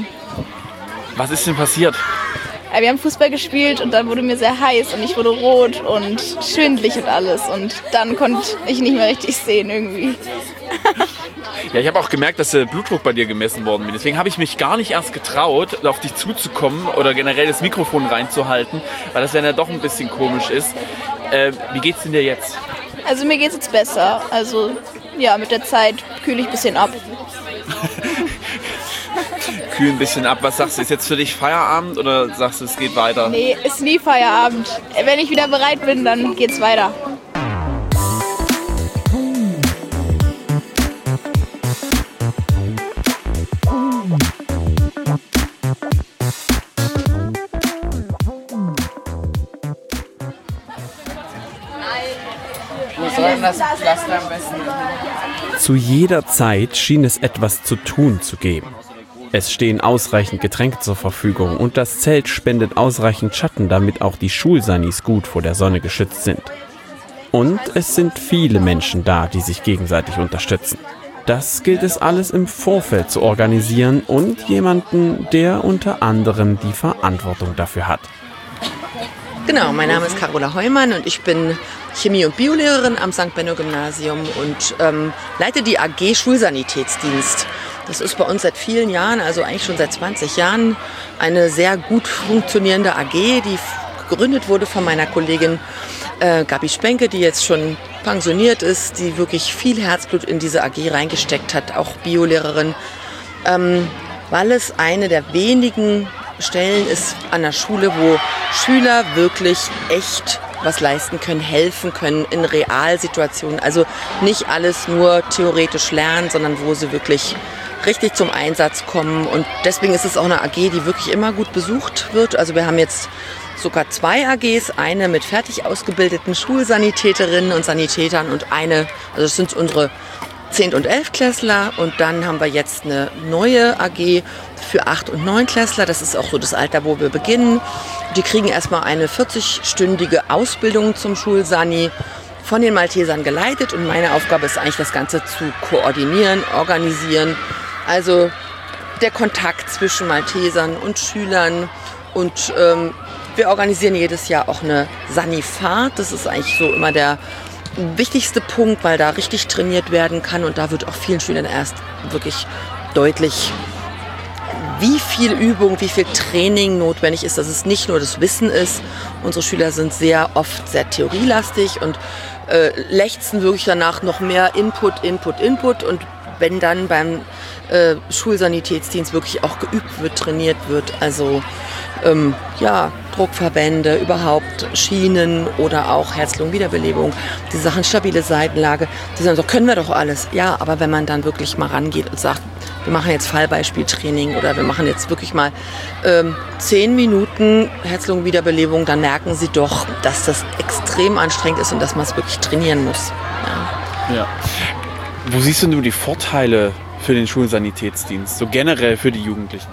Was ist denn passiert? Ja, wir haben Fußball gespielt und dann wurde mir sehr heiß und ich wurde rot und schwindelig und alles. Und dann konnte ich nicht mehr richtig sehen irgendwie. Ja, ich habe auch gemerkt, dass der Blutdruck bei dir gemessen worden ist. Deswegen habe ich mich gar nicht erst getraut, auf dich zuzukommen oder generell das Mikrofon reinzuhalten, weil das ja doch ein bisschen komisch ist. Äh, wie geht's denn dir jetzt? Also mir geht's jetzt besser. Also ja, mit der Zeit kühle ich ein bisschen ab. Kühl ein bisschen ab. Was sagst du, ist jetzt für dich Feierabend oder sagst du, es geht weiter? Nee, ist nie Feierabend. Wenn ich wieder bereit bin, dann geht's weiter. Das Pflaster am besten. Zu jeder Zeit schien es etwas zu tun zu geben. Es stehen ausreichend Getränke zur Verfügung und das Zelt spendet ausreichend Schatten, damit auch die Schulsanis gut vor der Sonne geschützt sind. Und es sind viele Menschen da, die sich gegenseitig unterstützen. Das gilt es alles im Vorfeld zu organisieren und jemanden, der unter anderem die Verantwortung dafür hat. Genau, mein Name ist Carola Heumann und ich bin Chemie- und Biolehrerin am Sankt Benno Gymnasium und ähm, leite die A G Schulsanitätsdienst. Das ist bei uns seit vielen Jahren, also eigentlich schon seit zwanzig Jahren, eine sehr gut funktionierende A G, die gegründet wurde von meiner Kollegin äh, Gabi Spenke, die jetzt schon pensioniert ist, die wirklich viel Herzblut in diese A G reingesteckt hat, auch Biolehrerin. Ähm, weil es eine der wenigen Stellen ist an der Schule, wo Schüler wirklich echt was leisten können, helfen können in Realsituationen. Also nicht alles nur theoretisch lernen, sondern wo sie wirklich richtig zum Einsatz kommen. Und deswegen ist es auch eine A G, die wirklich immer gut besucht wird. Also wir haben jetzt sogar zwei A Gs, eine mit fertig ausgebildeten Schulsanitäterinnen und Sanitätern und eine, also das sind unsere Zehnt- und Elftklässler, und dann haben wir jetzt eine neue A G für Acht- und Neunklässler. Das ist auch so das Alter, wo wir beginnen. Die kriegen erstmal eine vierzigstündige Ausbildung zum Schulsani von den Maltesern geleitet, und meine Aufgabe ist eigentlich, das Ganze zu koordinieren, organisieren. Also der Kontakt zwischen Maltesern und Schülern, und ähm, wir organisieren jedes Jahr auch eine Sani-Fahrt. Das ist eigentlich so immer der wichtigste Punkt, weil da richtig trainiert werden kann, und da wird auch vielen Schülern erst wirklich deutlich, wie viel Übung, wie viel Training notwendig ist, dass es nicht nur das Wissen ist. Unsere Schüler sind sehr oft sehr theorielastig und äh, lechzen wirklich danach noch mehr Input, Input, Input, und wenn dann beim äh, Schulsanitätsdienst wirklich auch geübt wird, trainiert wird, also ähm, ja, Druckverbände, überhaupt Schienen oder auch Herz-Lungen-Wiederbelebung, die Sachen stabile Seitenlage, die sagen so, können wir doch alles. Ja, aber wenn man dann wirklich mal rangeht und sagt, wir machen jetzt Fallbeispieltraining oder wir machen jetzt wirklich mal ähm, zehn Minuten Herz-Lungen-Wiederbelebung, dann merken sie doch, dass das extrem anstrengend ist und dass man es wirklich trainieren muss. Ja. Ja. Wo siehst du die Vorteile für den Schulsanitätsdienst, so generell für die Jugendlichen?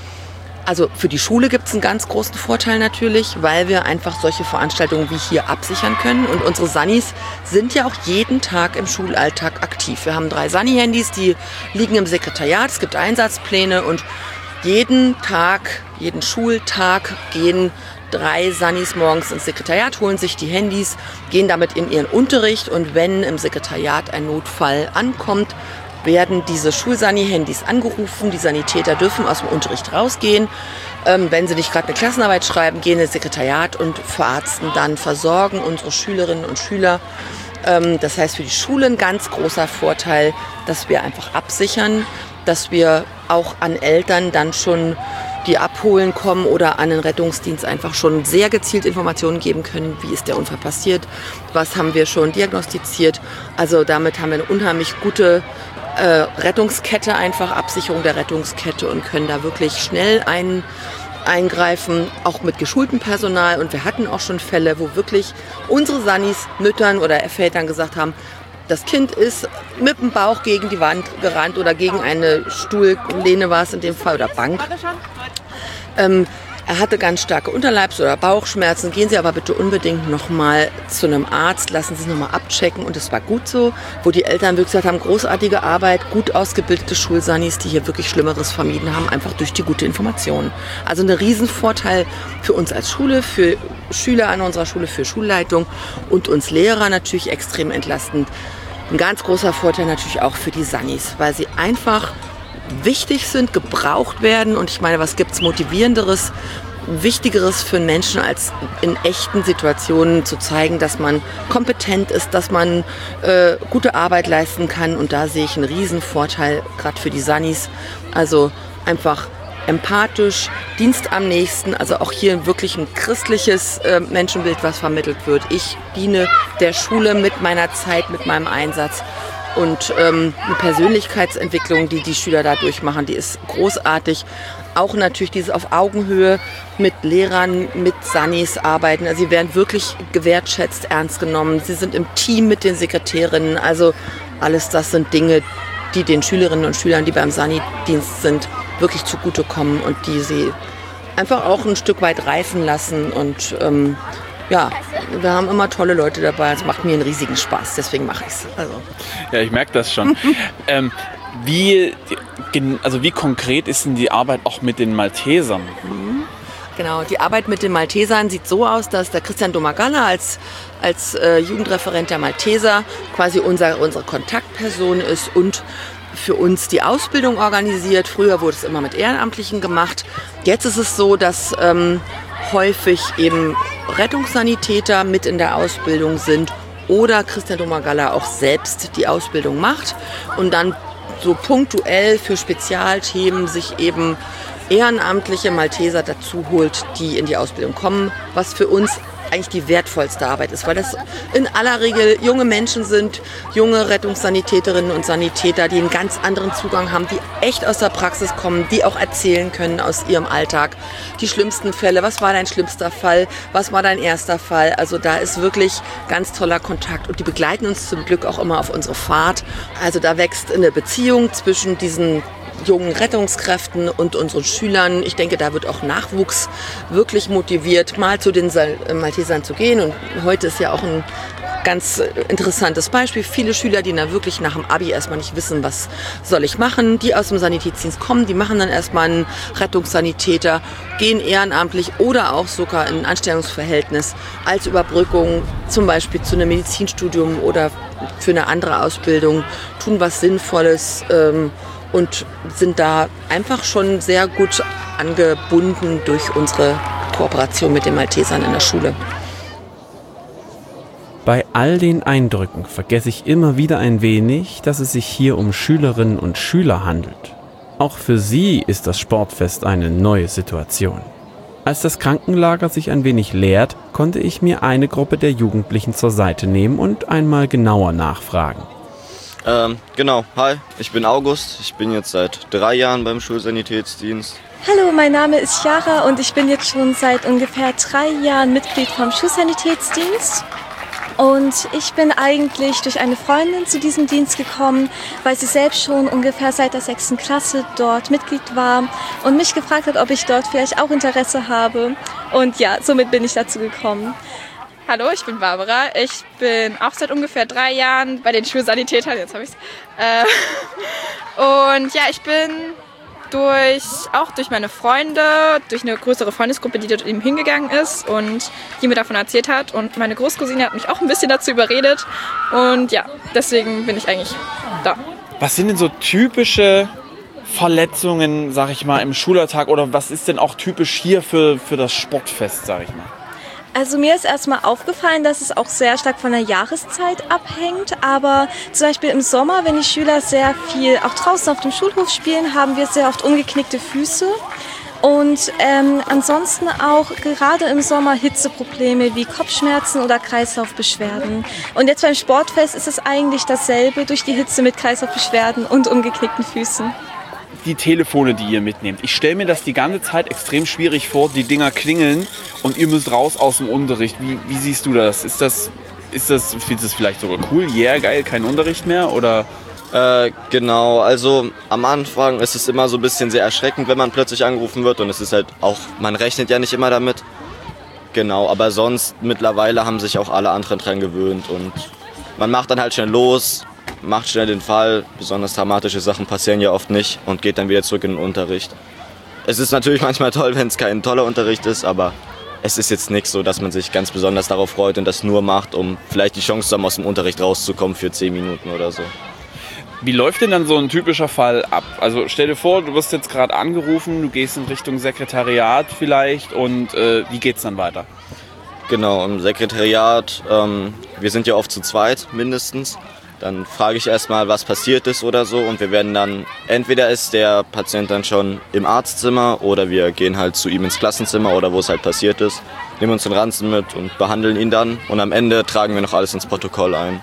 Also für die Schule gibt es einen ganz großen Vorteil natürlich, weil wir einfach solche Veranstaltungen wie hier absichern können. Und unsere Sanis sind ja auch jeden Tag im Schulalltag aktiv. Wir haben drei Sani-Handys, die liegen im Sekretariat. Es gibt Einsatzpläne, und jeden Tag, jeden Schultag gehen drei Sanis morgens ins Sekretariat, holen sich die Handys, gehen damit in ihren Unterricht, und wenn im Sekretariat ein Notfall ankommt, werden diese Schulsani-Handys angerufen. Die Sanitäter dürfen aus dem Unterricht rausgehen. Ähm, wenn sie nicht gerade eine Klassenarbeit schreiben, gehen ins Sekretariat und verarzten dann, versorgen unsere Schülerinnen und Schüler. Ähm, das heißt für die Schule ein ganz großer Vorteil, dass wir einfach absichern, dass wir auch an Eltern dann schon die abholen kommen oder an den Rettungsdienst einfach schon sehr gezielt Informationen geben können, wie ist der Unfall passiert, was haben wir schon diagnostiziert. Also damit haben wir eine unheimlich gute äh, Rettungskette, einfach Absicherung der Rettungskette, und können da wirklich schnell ein, eingreifen, auch mit geschultem Personal. Und wir hatten auch schon Fälle, wo wirklich unsere Sanis, Müttern oder Vätern gesagt haben, das Kind ist mit dem Bauch gegen die Wand gerannt oder gegen eine Stuhllehne war es in dem Fall, oder Bank. Ähm, er hatte ganz starke Unterleibs- oder Bauchschmerzen. Gehen Sie aber bitte unbedingt nochmal zu einem Arzt, lassen Sie es nochmal abchecken. Und es war gut so, wo die Eltern wirklich gesagt haben, großartige Arbeit, gut ausgebildete Schulsanis, die hier wirklich Schlimmeres vermieden haben, einfach durch die gute Information. Also ein Riesenvorteil für uns als Schule, für Schüler an unserer Schule, für Schulleitung und uns Lehrer natürlich extrem entlastend. Ein ganz großer Vorteil natürlich auch für die Sanis, weil sie einfach wichtig sind, gebraucht werden. Und ich meine, was gibt's Motivierenderes, Wichtigeres für einen Menschen, als in echten Situationen zu zeigen, dass man kompetent ist, dass man äh, gute Arbeit leisten kann. Und da sehe ich einen riesen Vorteil, gerade für die Sanis. Also einfach empathisch, Dienst am Nächsten, also auch hier wirklich ein christliches äh, Menschenbild, was vermittelt wird. Ich diene der Schule mit meiner Zeit, mit meinem Einsatz. Und ähm, eine Persönlichkeitsentwicklung, die die Schüler da durchmachen, die ist großartig. Auch natürlich dieses auf Augenhöhe mit Lehrern, mit Sanis arbeiten. Also sie werden wirklich gewertschätzt, ernst genommen. Sie sind im Team mit den Sekretärinnen. Also alles das sind Dinge, die den Schülerinnen und Schülern, die beim Sani-Dienst sind, wirklich zugutekommen und die sie einfach auch ein Stück weit reifen lassen. Und ähm, ja, wir haben immer tolle Leute dabei. Es macht mir einen riesigen Spaß, deswegen mache ich es. Also. Ja, ich merke das schon. ähm, wie, also wie konkret ist denn die Arbeit auch mit den Maltesern? Mhm. Genau, die Arbeit mit den Maltesern sieht so aus, dass der Christian Domagala als, als äh, Jugendreferent der Malteser quasi unser, unsere Kontaktperson ist und für uns die Ausbildung organisiert. Früher wurde es immer mit Ehrenamtlichen gemacht. Jetzt ist es so, dass ähm, häufig eben Rettungssanitäter mit in der Ausbildung sind oder Christian Domagala auch selbst die Ausbildung macht und dann so punktuell für Spezialthemen sich eben ehrenamtliche Malteser dazu holt, die in die Ausbildung kommen, was für uns eigentlich die wertvollste Arbeit ist, weil das in aller Regel junge Menschen sind, junge Rettungssanitäterinnen und Sanitäter, die einen ganz anderen Zugang haben, die echt aus der Praxis kommen, die auch erzählen können aus ihrem Alltag. Die schlimmsten Fälle, was war dein schlimmster Fall, was war dein erster Fall, also da ist wirklich ganz toller Kontakt und die begleiten uns zum Glück auch immer auf unsere Fahrt. Also da wächst eine Beziehung zwischen diesen jungen Rettungskräften und unseren Schülern. Ich denke, da wird auch Nachwuchs wirklich motiviert, mal zu den Maltesern zu gehen. Und heute ist ja auch ein ganz interessantes Beispiel. Viele Schüler, die da wirklich nach dem Abi erstmal nicht wissen, was soll ich machen, die aus dem Sanitätsdienst kommen, die machen dann erstmal einen Rettungssanitäter, gehen ehrenamtlich oder auch sogar in ein Anstellungsverhältnis als Überbrückung, zum Beispiel zu einem Medizinstudium oder für eine andere Ausbildung, tun was Sinnvolles, ähm, und sind da einfach schon sehr gut angebunden durch unsere Kooperation mit den Maltesern in der Schule. Bei all den Eindrücken vergesse ich immer wieder ein wenig, dass es sich hier um Schülerinnen und Schüler handelt. Auch für sie ist das Sportfest eine neue Situation. Als das Krankenlager sich ein wenig leert, konnte ich mir eine Gruppe der Jugendlichen zur Seite nehmen und einmal genauer nachfragen. Ähm, genau, hi, ich bin August, ich bin jetzt seit drei Jahren beim Schulsanitätsdienst. Hallo, mein Name ist Chiara und ich bin jetzt schon seit ungefähr drei Jahren Mitglied vom Schulsanitätsdienst. Und ich bin eigentlich durch eine Freundin zu diesem Dienst gekommen, weil sie selbst schon ungefähr seit der sechsten Klasse dort Mitglied war und mich gefragt hat, ob ich dort vielleicht auch Interesse habe. Und ja, somit bin ich dazu gekommen. Hallo, ich bin Barbara. Ich bin auch seit ungefähr drei Jahren bei den Schulsanitätern. Jetzt habe ich es. Äh, und ja, ich bin durch, auch durch meine Freunde, durch eine größere Freundesgruppe, die dort eben hingegangen ist und die mir davon erzählt hat. Und meine Großcousine hat mich auch ein bisschen dazu überredet. Und ja, deswegen bin ich eigentlich da. Was sind denn so typische Verletzungen, sag ich mal, im Schulalltag? Oder was ist denn auch typisch hier für, für das Sportfest, sag ich mal? Also mir ist erstmal aufgefallen, dass es auch sehr stark von der Jahreszeit abhängt, aber zum Beispiel im Sommer, wenn die Schüler sehr viel auch draußen auf dem Schulhof spielen, haben wir sehr oft umgeknickte Füße und ähm, ansonsten auch gerade im Sommer Hitzeprobleme wie Kopfschmerzen oder Kreislaufbeschwerden. Und jetzt beim Sportfest ist es eigentlich dasselbe durch die Hitze mit Kreislaufbeschwerden und umgeknickten Füßen. Die Telefone, die ihr mitnehmt. Ich stelle mir das die ganze Zeit extrem schwierig vor, die Dinger klingeln und ihr müsst raus aus dem Unterricht. Wie, wie siehst du das? Ist das, ist das, findest du das vielleicht sogar cool? Yeah, geil, kein Unterricht mehr? Oder? Äh, genau, also am Anfang ist es immer so ein bisschen sehr erschreckend, wenn man plötzlich angerufen wird und es ist halt auch, man rechnet ja nicht immer damit. Genau, aber sonst mittlerweile haben sich auch alle anderen dran gewöhnt und man macht dann halt schnell los, macht schnell den Fall, besonders dramatische Sachen passieren ja oft nicht und geht dann wieder zurück in den Unterricht. Es ist natürlich manchmal toll, wenn es kein toller Unterricht ist, aber es ist jetzt nicht so, dass man sich ganz besonders darauf freut und das nur macht, um vielleicht die Chance zu haben, aus dem Unterricht rauszukommen für zehn Minuten oder so. Wie läuft denn dann so ein typischer Fall ab? Also stell dir vor, du wirst jetzt gerade angerufen, du gehst in Richtung Sekretariat vielleicht und äh, wie geht's dann weiter? Genau, im Sekretariat, ähm, wir sind ja oft zu zweit mindestens. Dann frage ich erstmal, was passiert ist oder so und wir werden dann, entweder ist der Patient dann schon im Arztzimmer oder wir gehen halt zu ihm ins Klassenzimmer oder wo es halt passiert ist, nehmen uns den Ranzen mit und behandeln ihn dann und am Ende tragen wir noch alles ins Protokoll ein.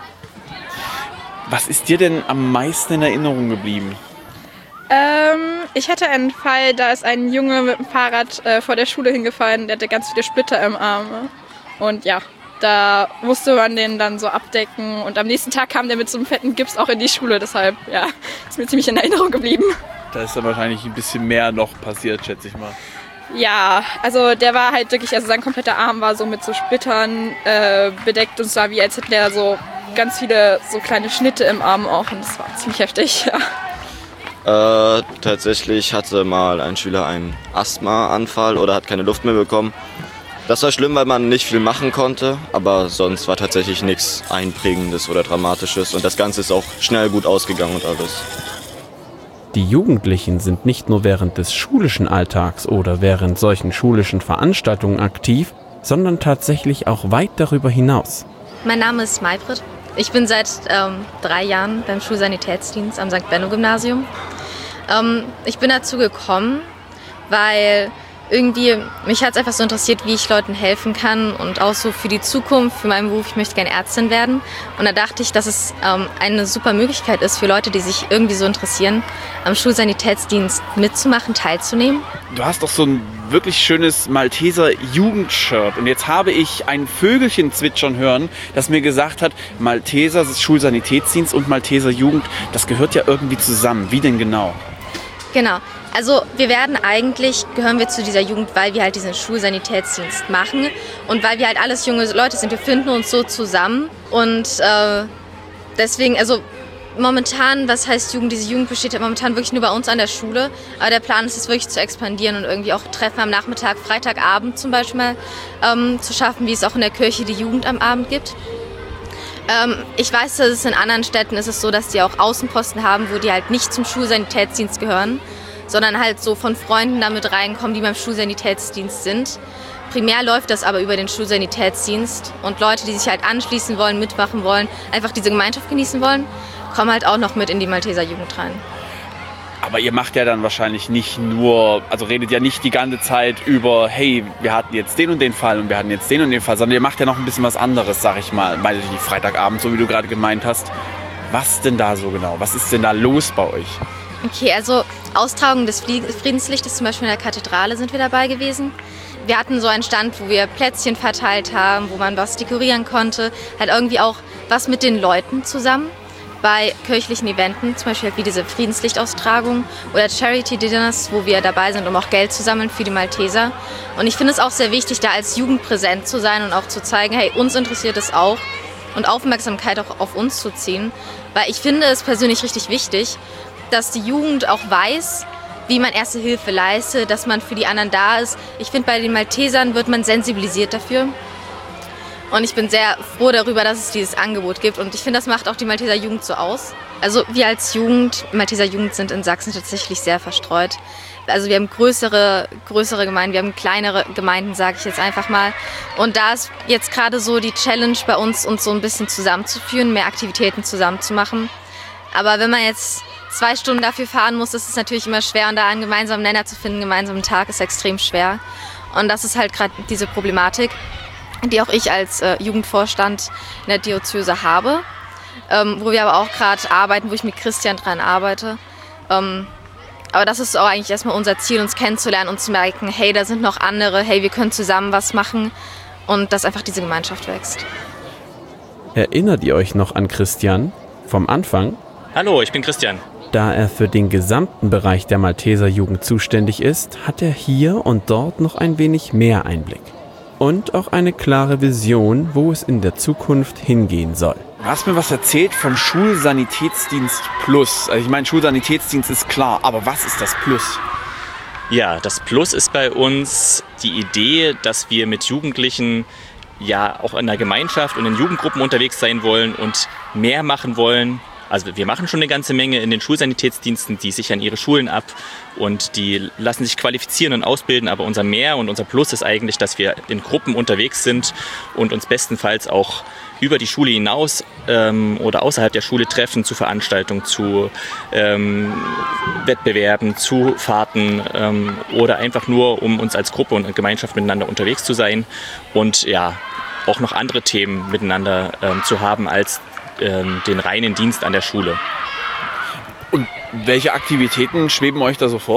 Was ist dir denn am meisten in Erinnerung geblieben? Ähm, ich hatte einen Fall, da ist ein Junge mit dem Fahrrad äh, vor der Schule hingefallen, der hatte ganz viele Splitter im Arm und ja. Da musste man den dann so abdecken und am nächsten Tag kam der mit so einem fetten Gips auch in die Schule, deshalb ja, ist mir ziemlich in Erinnerung geblieben. Da ist dann wahrscheinlich ein bisschen mehr noch passiert, schätze ich mal. Ja, also der war halt wirklich, also sein kompletter Arm war so mit so Splittern äh, bedeckt und es war wie, als hätte der so ganz viele so kleine Schnitte im Arm auch und das war ziemlich heftig, ja. Äh, tatsächlich hatte mal ein Schüler einen Asthmaanfall oder hat keine Luft mehr bekommen. Das war schlimm, weil man nicht viel machen konnte, aber sonst war tatsächlich nichts Einprägendes oder Dramatisches und das Ganze ist auch schnell gut ausgegangen und alles. Die Jugendlichen sind nicht nur während des schulischen Alltags oder während solchen schulischen Veranstaltungen aktiv, sondern tatsächlich auch weit darüber hinaus. Mein Name ist Maybrit ich bin seit ähm, drei Jahren beim Schulsanitätsdienst am Sankt Benno Gymnasium. Ähm, ich bin dazu gekommen, weil irgendwie mich hat es einfach so interessiert, wie ich Leuten helfen kann und auch so für die Zukunft, für meinen Beruf, ich möchte gerne Ärztin werden. Und da dachte ich, dass es ähm, eine super Möglichkeit ist für Leute, die sich irgendwie so interessieren, am Schulsanitätsdienst mitzumachen, teilzunehmen. Du hast doch so ein wirklich schönes Malteser Jugendshirt und jetzt habe ich ein Vögelchen zwitschern hören, das mir gesagt hat, Malteser Schulsanitätsdienst und Malteser Jugend, das gehört ja irgendwie zusammen. Wie denn genau? Genau. Also wir werden eigentlich, gehören wir zu dieser Jugend, weil wir halt diesen Schulsanitätsdienst machen und weil wir halt alles junge Leute sind. Wir finden uns so zusammen und äh, deswegen, also momentan, was heißt Jugend? Diese Jugend besteht ja momentan wirklich nur bei uns an der Schule, aber der Plan ist es wirklich zu expandieren und irgendwie auch Treffen am Nachmittag, Freitagabend zum Beispiel mal ähm, zu schaffen, wie es auch in der Kirche die Jugend am Abend gibt. Ähm, ich weiß, dass es in anderen Städten ist es so, dass die auch Außenposten haben, wo die halt nicht zum Schulsanitätsdienst gehören, sondern halt so von Freunden damit reinkommen, die beim Schulsanitätsdienst sind. Primär läuft das aber über den Schulsanitätsdienst und Leute, die sich halt anschließen wollen, mitmachen wollen, einfach diese Gemeinschaft genießen wollen, kommen halt auch noch mit in die Malteser Jugend rein. Aber ihr macht ja dann wahrscheinlich nicht nur, also redet ja nicht die ganze Zeit über, hey, wir hatten jetzt den und den Fall und wir hatten jetzt den und den Fall, sondern ihr macht ja noch ein bisschen was anderes, sag ich mal, weil die Freitagabend, so wie du gerade gemeint hast. Was denn da so genau? Was ist denn da los bei euch? Okay, also Austragung des Friedenslichtes, zum Beispiel in der Kathedrale, sind wir dabei gewesen. Wir hatten so einen Stand, wo wir Plätzchen verteilt haben, wo man was dekorieren konnte. Halt irgendwie auch was mit den Leuten zusammen. Bei kirchlichen Eventen, zum Beispiel halt wie diese Friedenslichtaustragung oder Charity-Dinners, wo wir dabei sind, um auch Geld zu sammeln für die Malteser. Und ich finde es auch sehr wichtig, da als Jugend präsent zu sein und auch zu zeigen, hey, uns interessiert es auch und Aufmerksamkeit auch auf uns zu ziehen. Weil ich finde es persönlich richtig wichtig, dass die Jugend auch weiß, wie man Erste Hilfe leistet, dass man für die anderen da ist. Ich finde, bei den Maltesern wird man sensibilisiert dafür. Und ich bin sehr froh darüber, dass es dieses Angebot gibt. Und ich finde, das macht auch die Malteser Jugend so aus. Also wir als Jugend, Malteser Jugend sind in Sachsen tatsächlich sehr verstreut. Also wir haben größere, größere Gemeinden, wir haben kleinere Gemeinden, sage ich jetzt einfach mal. Und da ist jetzt gerade so die Challenge bei uns, uns so ein bisschen zusammenzuführen, mehr Aktivitäten zusammenzumachen. Aber wenn man jetzt zwei Stunden dafür fahren muss, ist es natürlich immer schwer. Und da einen gemeinsamen Nenner zu finden, einen gemeinsamen Tag, ist extrem schwer. Und das ist halt gerade diese Problematik, die auch ich als äh, Jugendvorstand in der Diözese habe, ähm, wo wir aber auch gerade arbeiten, wo ich mit Christian dran arbeite. Ähm, aber das ist auch eigentlich erstmal unser Ziel, uns kennenzulernen und zu merken, hey, da sind noch andere, hey, wir können zusammen was machen und dass einfach diese Gemeinschaft wächst. Erinnert ihr euch noch an Christian vom Anfang? Hallo, ich bin Christian. Da er für den gesamten Bereich der Malteser Jugend zuständig ist, hat er hier und dort noch ein wenig mehr Einblick. Und auch eine klare Vision, wo es in der Zukunft hingehen soll. Du hast mir was erzählt vom Schulsanitätsdienst Plus. Also ich meine, Schulsanitätsdienst ist klar, aber was ist das Plus? Ja, das Plus ist bei uns die Idee, dass wir mit Jugendlichen ja auch in der Gemeinschaft und in Jugendgruppen unterwegs sein wollen und mehr machen wollen. Also wir machen schon eine ganze Menge in den Schulsanitätsdiensten, die sichern ihre Schulen ab und die lassen sich qualifizieren und ausbilden. Aber unser Mehr und unser Plus ist eigentlich, dass wir in Gruppen unterwegs sind und uns bestenfalls auch über die Schule hinaus ähm, oder außerhalb der Schule treffen zu Veranstaltungen, zu ähm, Wettbewerben, zu Fahrten ähm, oder einfach nur, um uns als Gruppe und Gemeinschaft miteinander unterwegs zu sein und ja auch noch andere Themen miteinander ähm, zu haben als den reinen Dienst an der Schule. Und welche Aktivitäten schweben euch da so vor?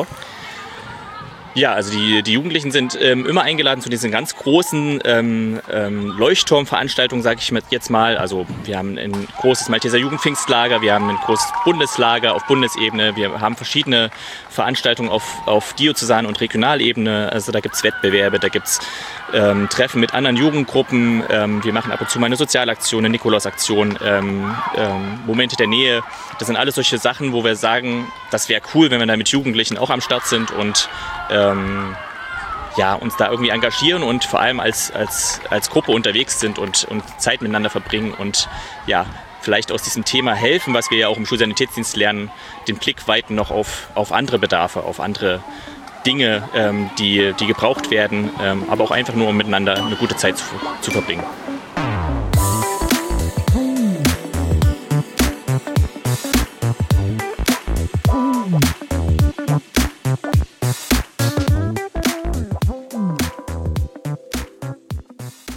Ja, also die, die Jugendlichen sind ähm, immer eingeladen zu diesen ganz großen ähm, ähm, Leuchtturmveranstaltungen, sage ich jetzt mal. Also wir haben ein großes Malteser Jugendpfingstlager, wir haben ein großes Bundeslager auf Bundesebene, wir haben verschiedene Veranstaltungen auf, auf Diözesan- und Regionalebene. Also da gibt es Wettbewerbe, da gibt es ähm, Treffen mit anderen Jugendgruppen. Ähm, wir machen ab und zu mal eine Sozialaktion, eine Nikolausaktion, ähm, ähm, Momente der Nähe. Das sind alles solche Sachen, wo wir sagen, das wäre cool, wenn wir da mit Jugendlichen auch am Start sind und ähm, ja, uns da irgendwie engagieren und vor allem als, als, als Gruppe unterwegs sind und, und Zeit miteinander verbringen und ja, vielleicht aus diesem Thema helfen, was wir ja auch im Schulsanitätsdienst lernen, den Blick weiten noch auf, auf andere Bedarfe, auf andere Dinge, ähm, die, die gebraucht werden, ähm, aber auch einfach nur, um miteinander eine gute Zeit zu, zu verbringen.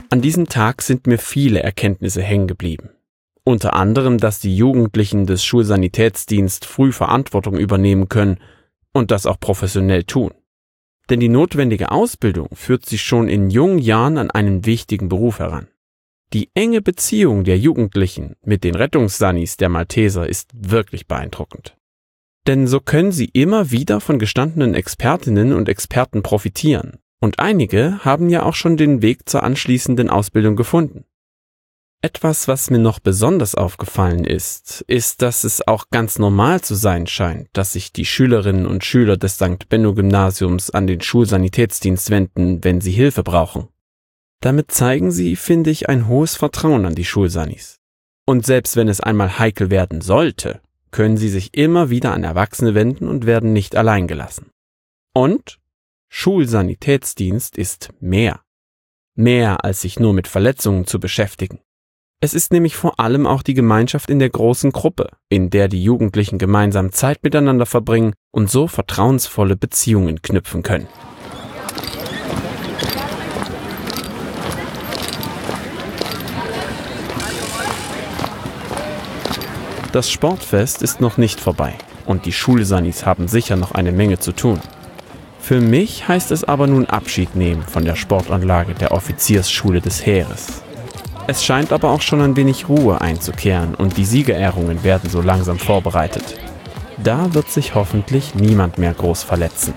An diesem Tag sind mir viele Erkenntnisse hängen geblieben. Unter anderem, dass die Jugendlichen des Schulsanitätsdienstes früh Verantwortung übernehmen können und das auch professionell tun. Denn die notwendige Ausbildung führt sie schon in jungen Jahren an einen wichtigen Beruf heran. Die enge Beziehung der Jugendlichen mit den Rettungssannis der Malteser ist wirklich beeindruckend. Denn so können sie immer wieder von gestandenen Expertinnen und Experten profitieren. Und einige haben ja auch schon den Weg zur anschließenden Ausbildung gefunden. Etwas, was mir noch besonders aufgefallen ist, ist, dass es auch ganz normal zu sein scheint, dass sich die Schülerinnen und Schüler des Sankt Benno Gymnasiums an den Schulsanitätsdienst wenden, wenn sie Hilfe brauchen. Damit zeigen sie, finde ich, ein hohes Vertrauen an die Schulsanis. Und selbst wenn es einmal heikel werden sollte, können sie sich immer wieder an Erwachsene wenden und werden nicht allein gelassen. Und Schulsanitätsdienst ist mehr. Mehr, als sich nur mit Verletzungen zu beschäftigen. Es ist nämlich vor allem auch die Gemeinschaft in der großen Gruppe, in der die Jugendlichen gemeinsam Zeit miteinander verbringen und so vertrauensvolle Beziehungen knüpfen können. Das Sportfest ist noch nicht vorbei und die Schulsanis haben sicher noch eine Menge zu tun. Für mich heißt es aber nun Abschied nehmen von der Sportanlage der Offiziersschule des Heeres. Es scheint aber auch schon ein wenig Ruhe einzukehren und die Siegerehrungen werden so langsam vorbereitet. Da wird sich hoffentlich niemand mehr groß verletzen.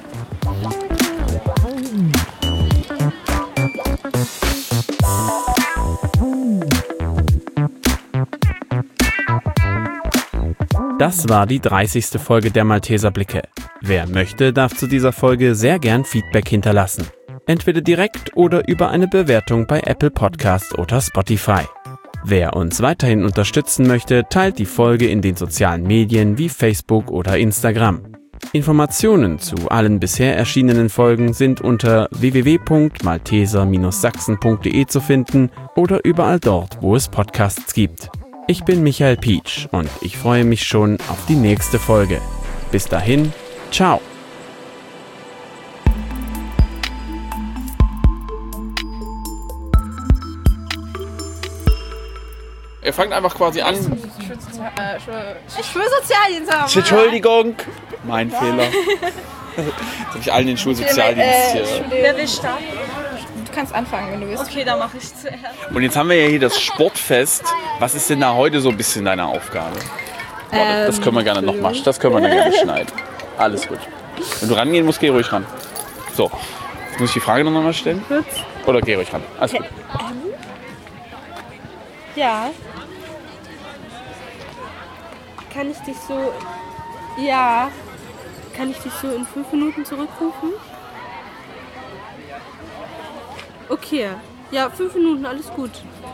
Das war die dreißigste Folge der Malteser Blicke. Wer möchte, darf zu dieser Folge sehr gern Feedback hinterlassen. Entweder direkt oder über eine Bewertung bei Apple Podcast oder Spotify. Wer uns weiterhin unterstützen möchte, teilt die Folge in den sozialen Medien wie Facebook oder Instagram. Informationen zu allen bisher erschienenen Folgen sind unter w w w punkt malteser Bindestrich sachsen punkt de zu finden oder überall dort, wo es Podcasts gibt. Ich bin Michael Pietsch und ich freue mich schon auf die nächste Folge. Bis dahin, ciao! Er fängt einfach quasi an. Ich will Sozialdienst haben. Entschuldigung, mein Fehler. Jetzt habe ich allen den Schulsozialdienst hier. Wer will starten? Du kannst anfangen, wenn du willst. Okay, dann mache ich zuerst. Und jetzt haben wir ja hier das Sportfest. Was ist denn da heute so ein bisschen deine Aufgabe? Ähm, das können wir gerne noch machen. Das können wir dann gerne schneiden. Alles gut. Wenn du rangehen musst, geh ruhig ran. So, jetzt muss ich die Frage noch mal stellen? Oder geh ruhig ran. Alles gut. Ja. Kann ich dich so... Ja. Kann ich dich so in fünf Minuten zurückrufen? Okay. Ja, fünf Minuten, alles gut.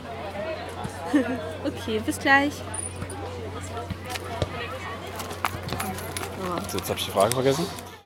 Okay, bis gleich. Jetzt habe ich die Frage vergessen.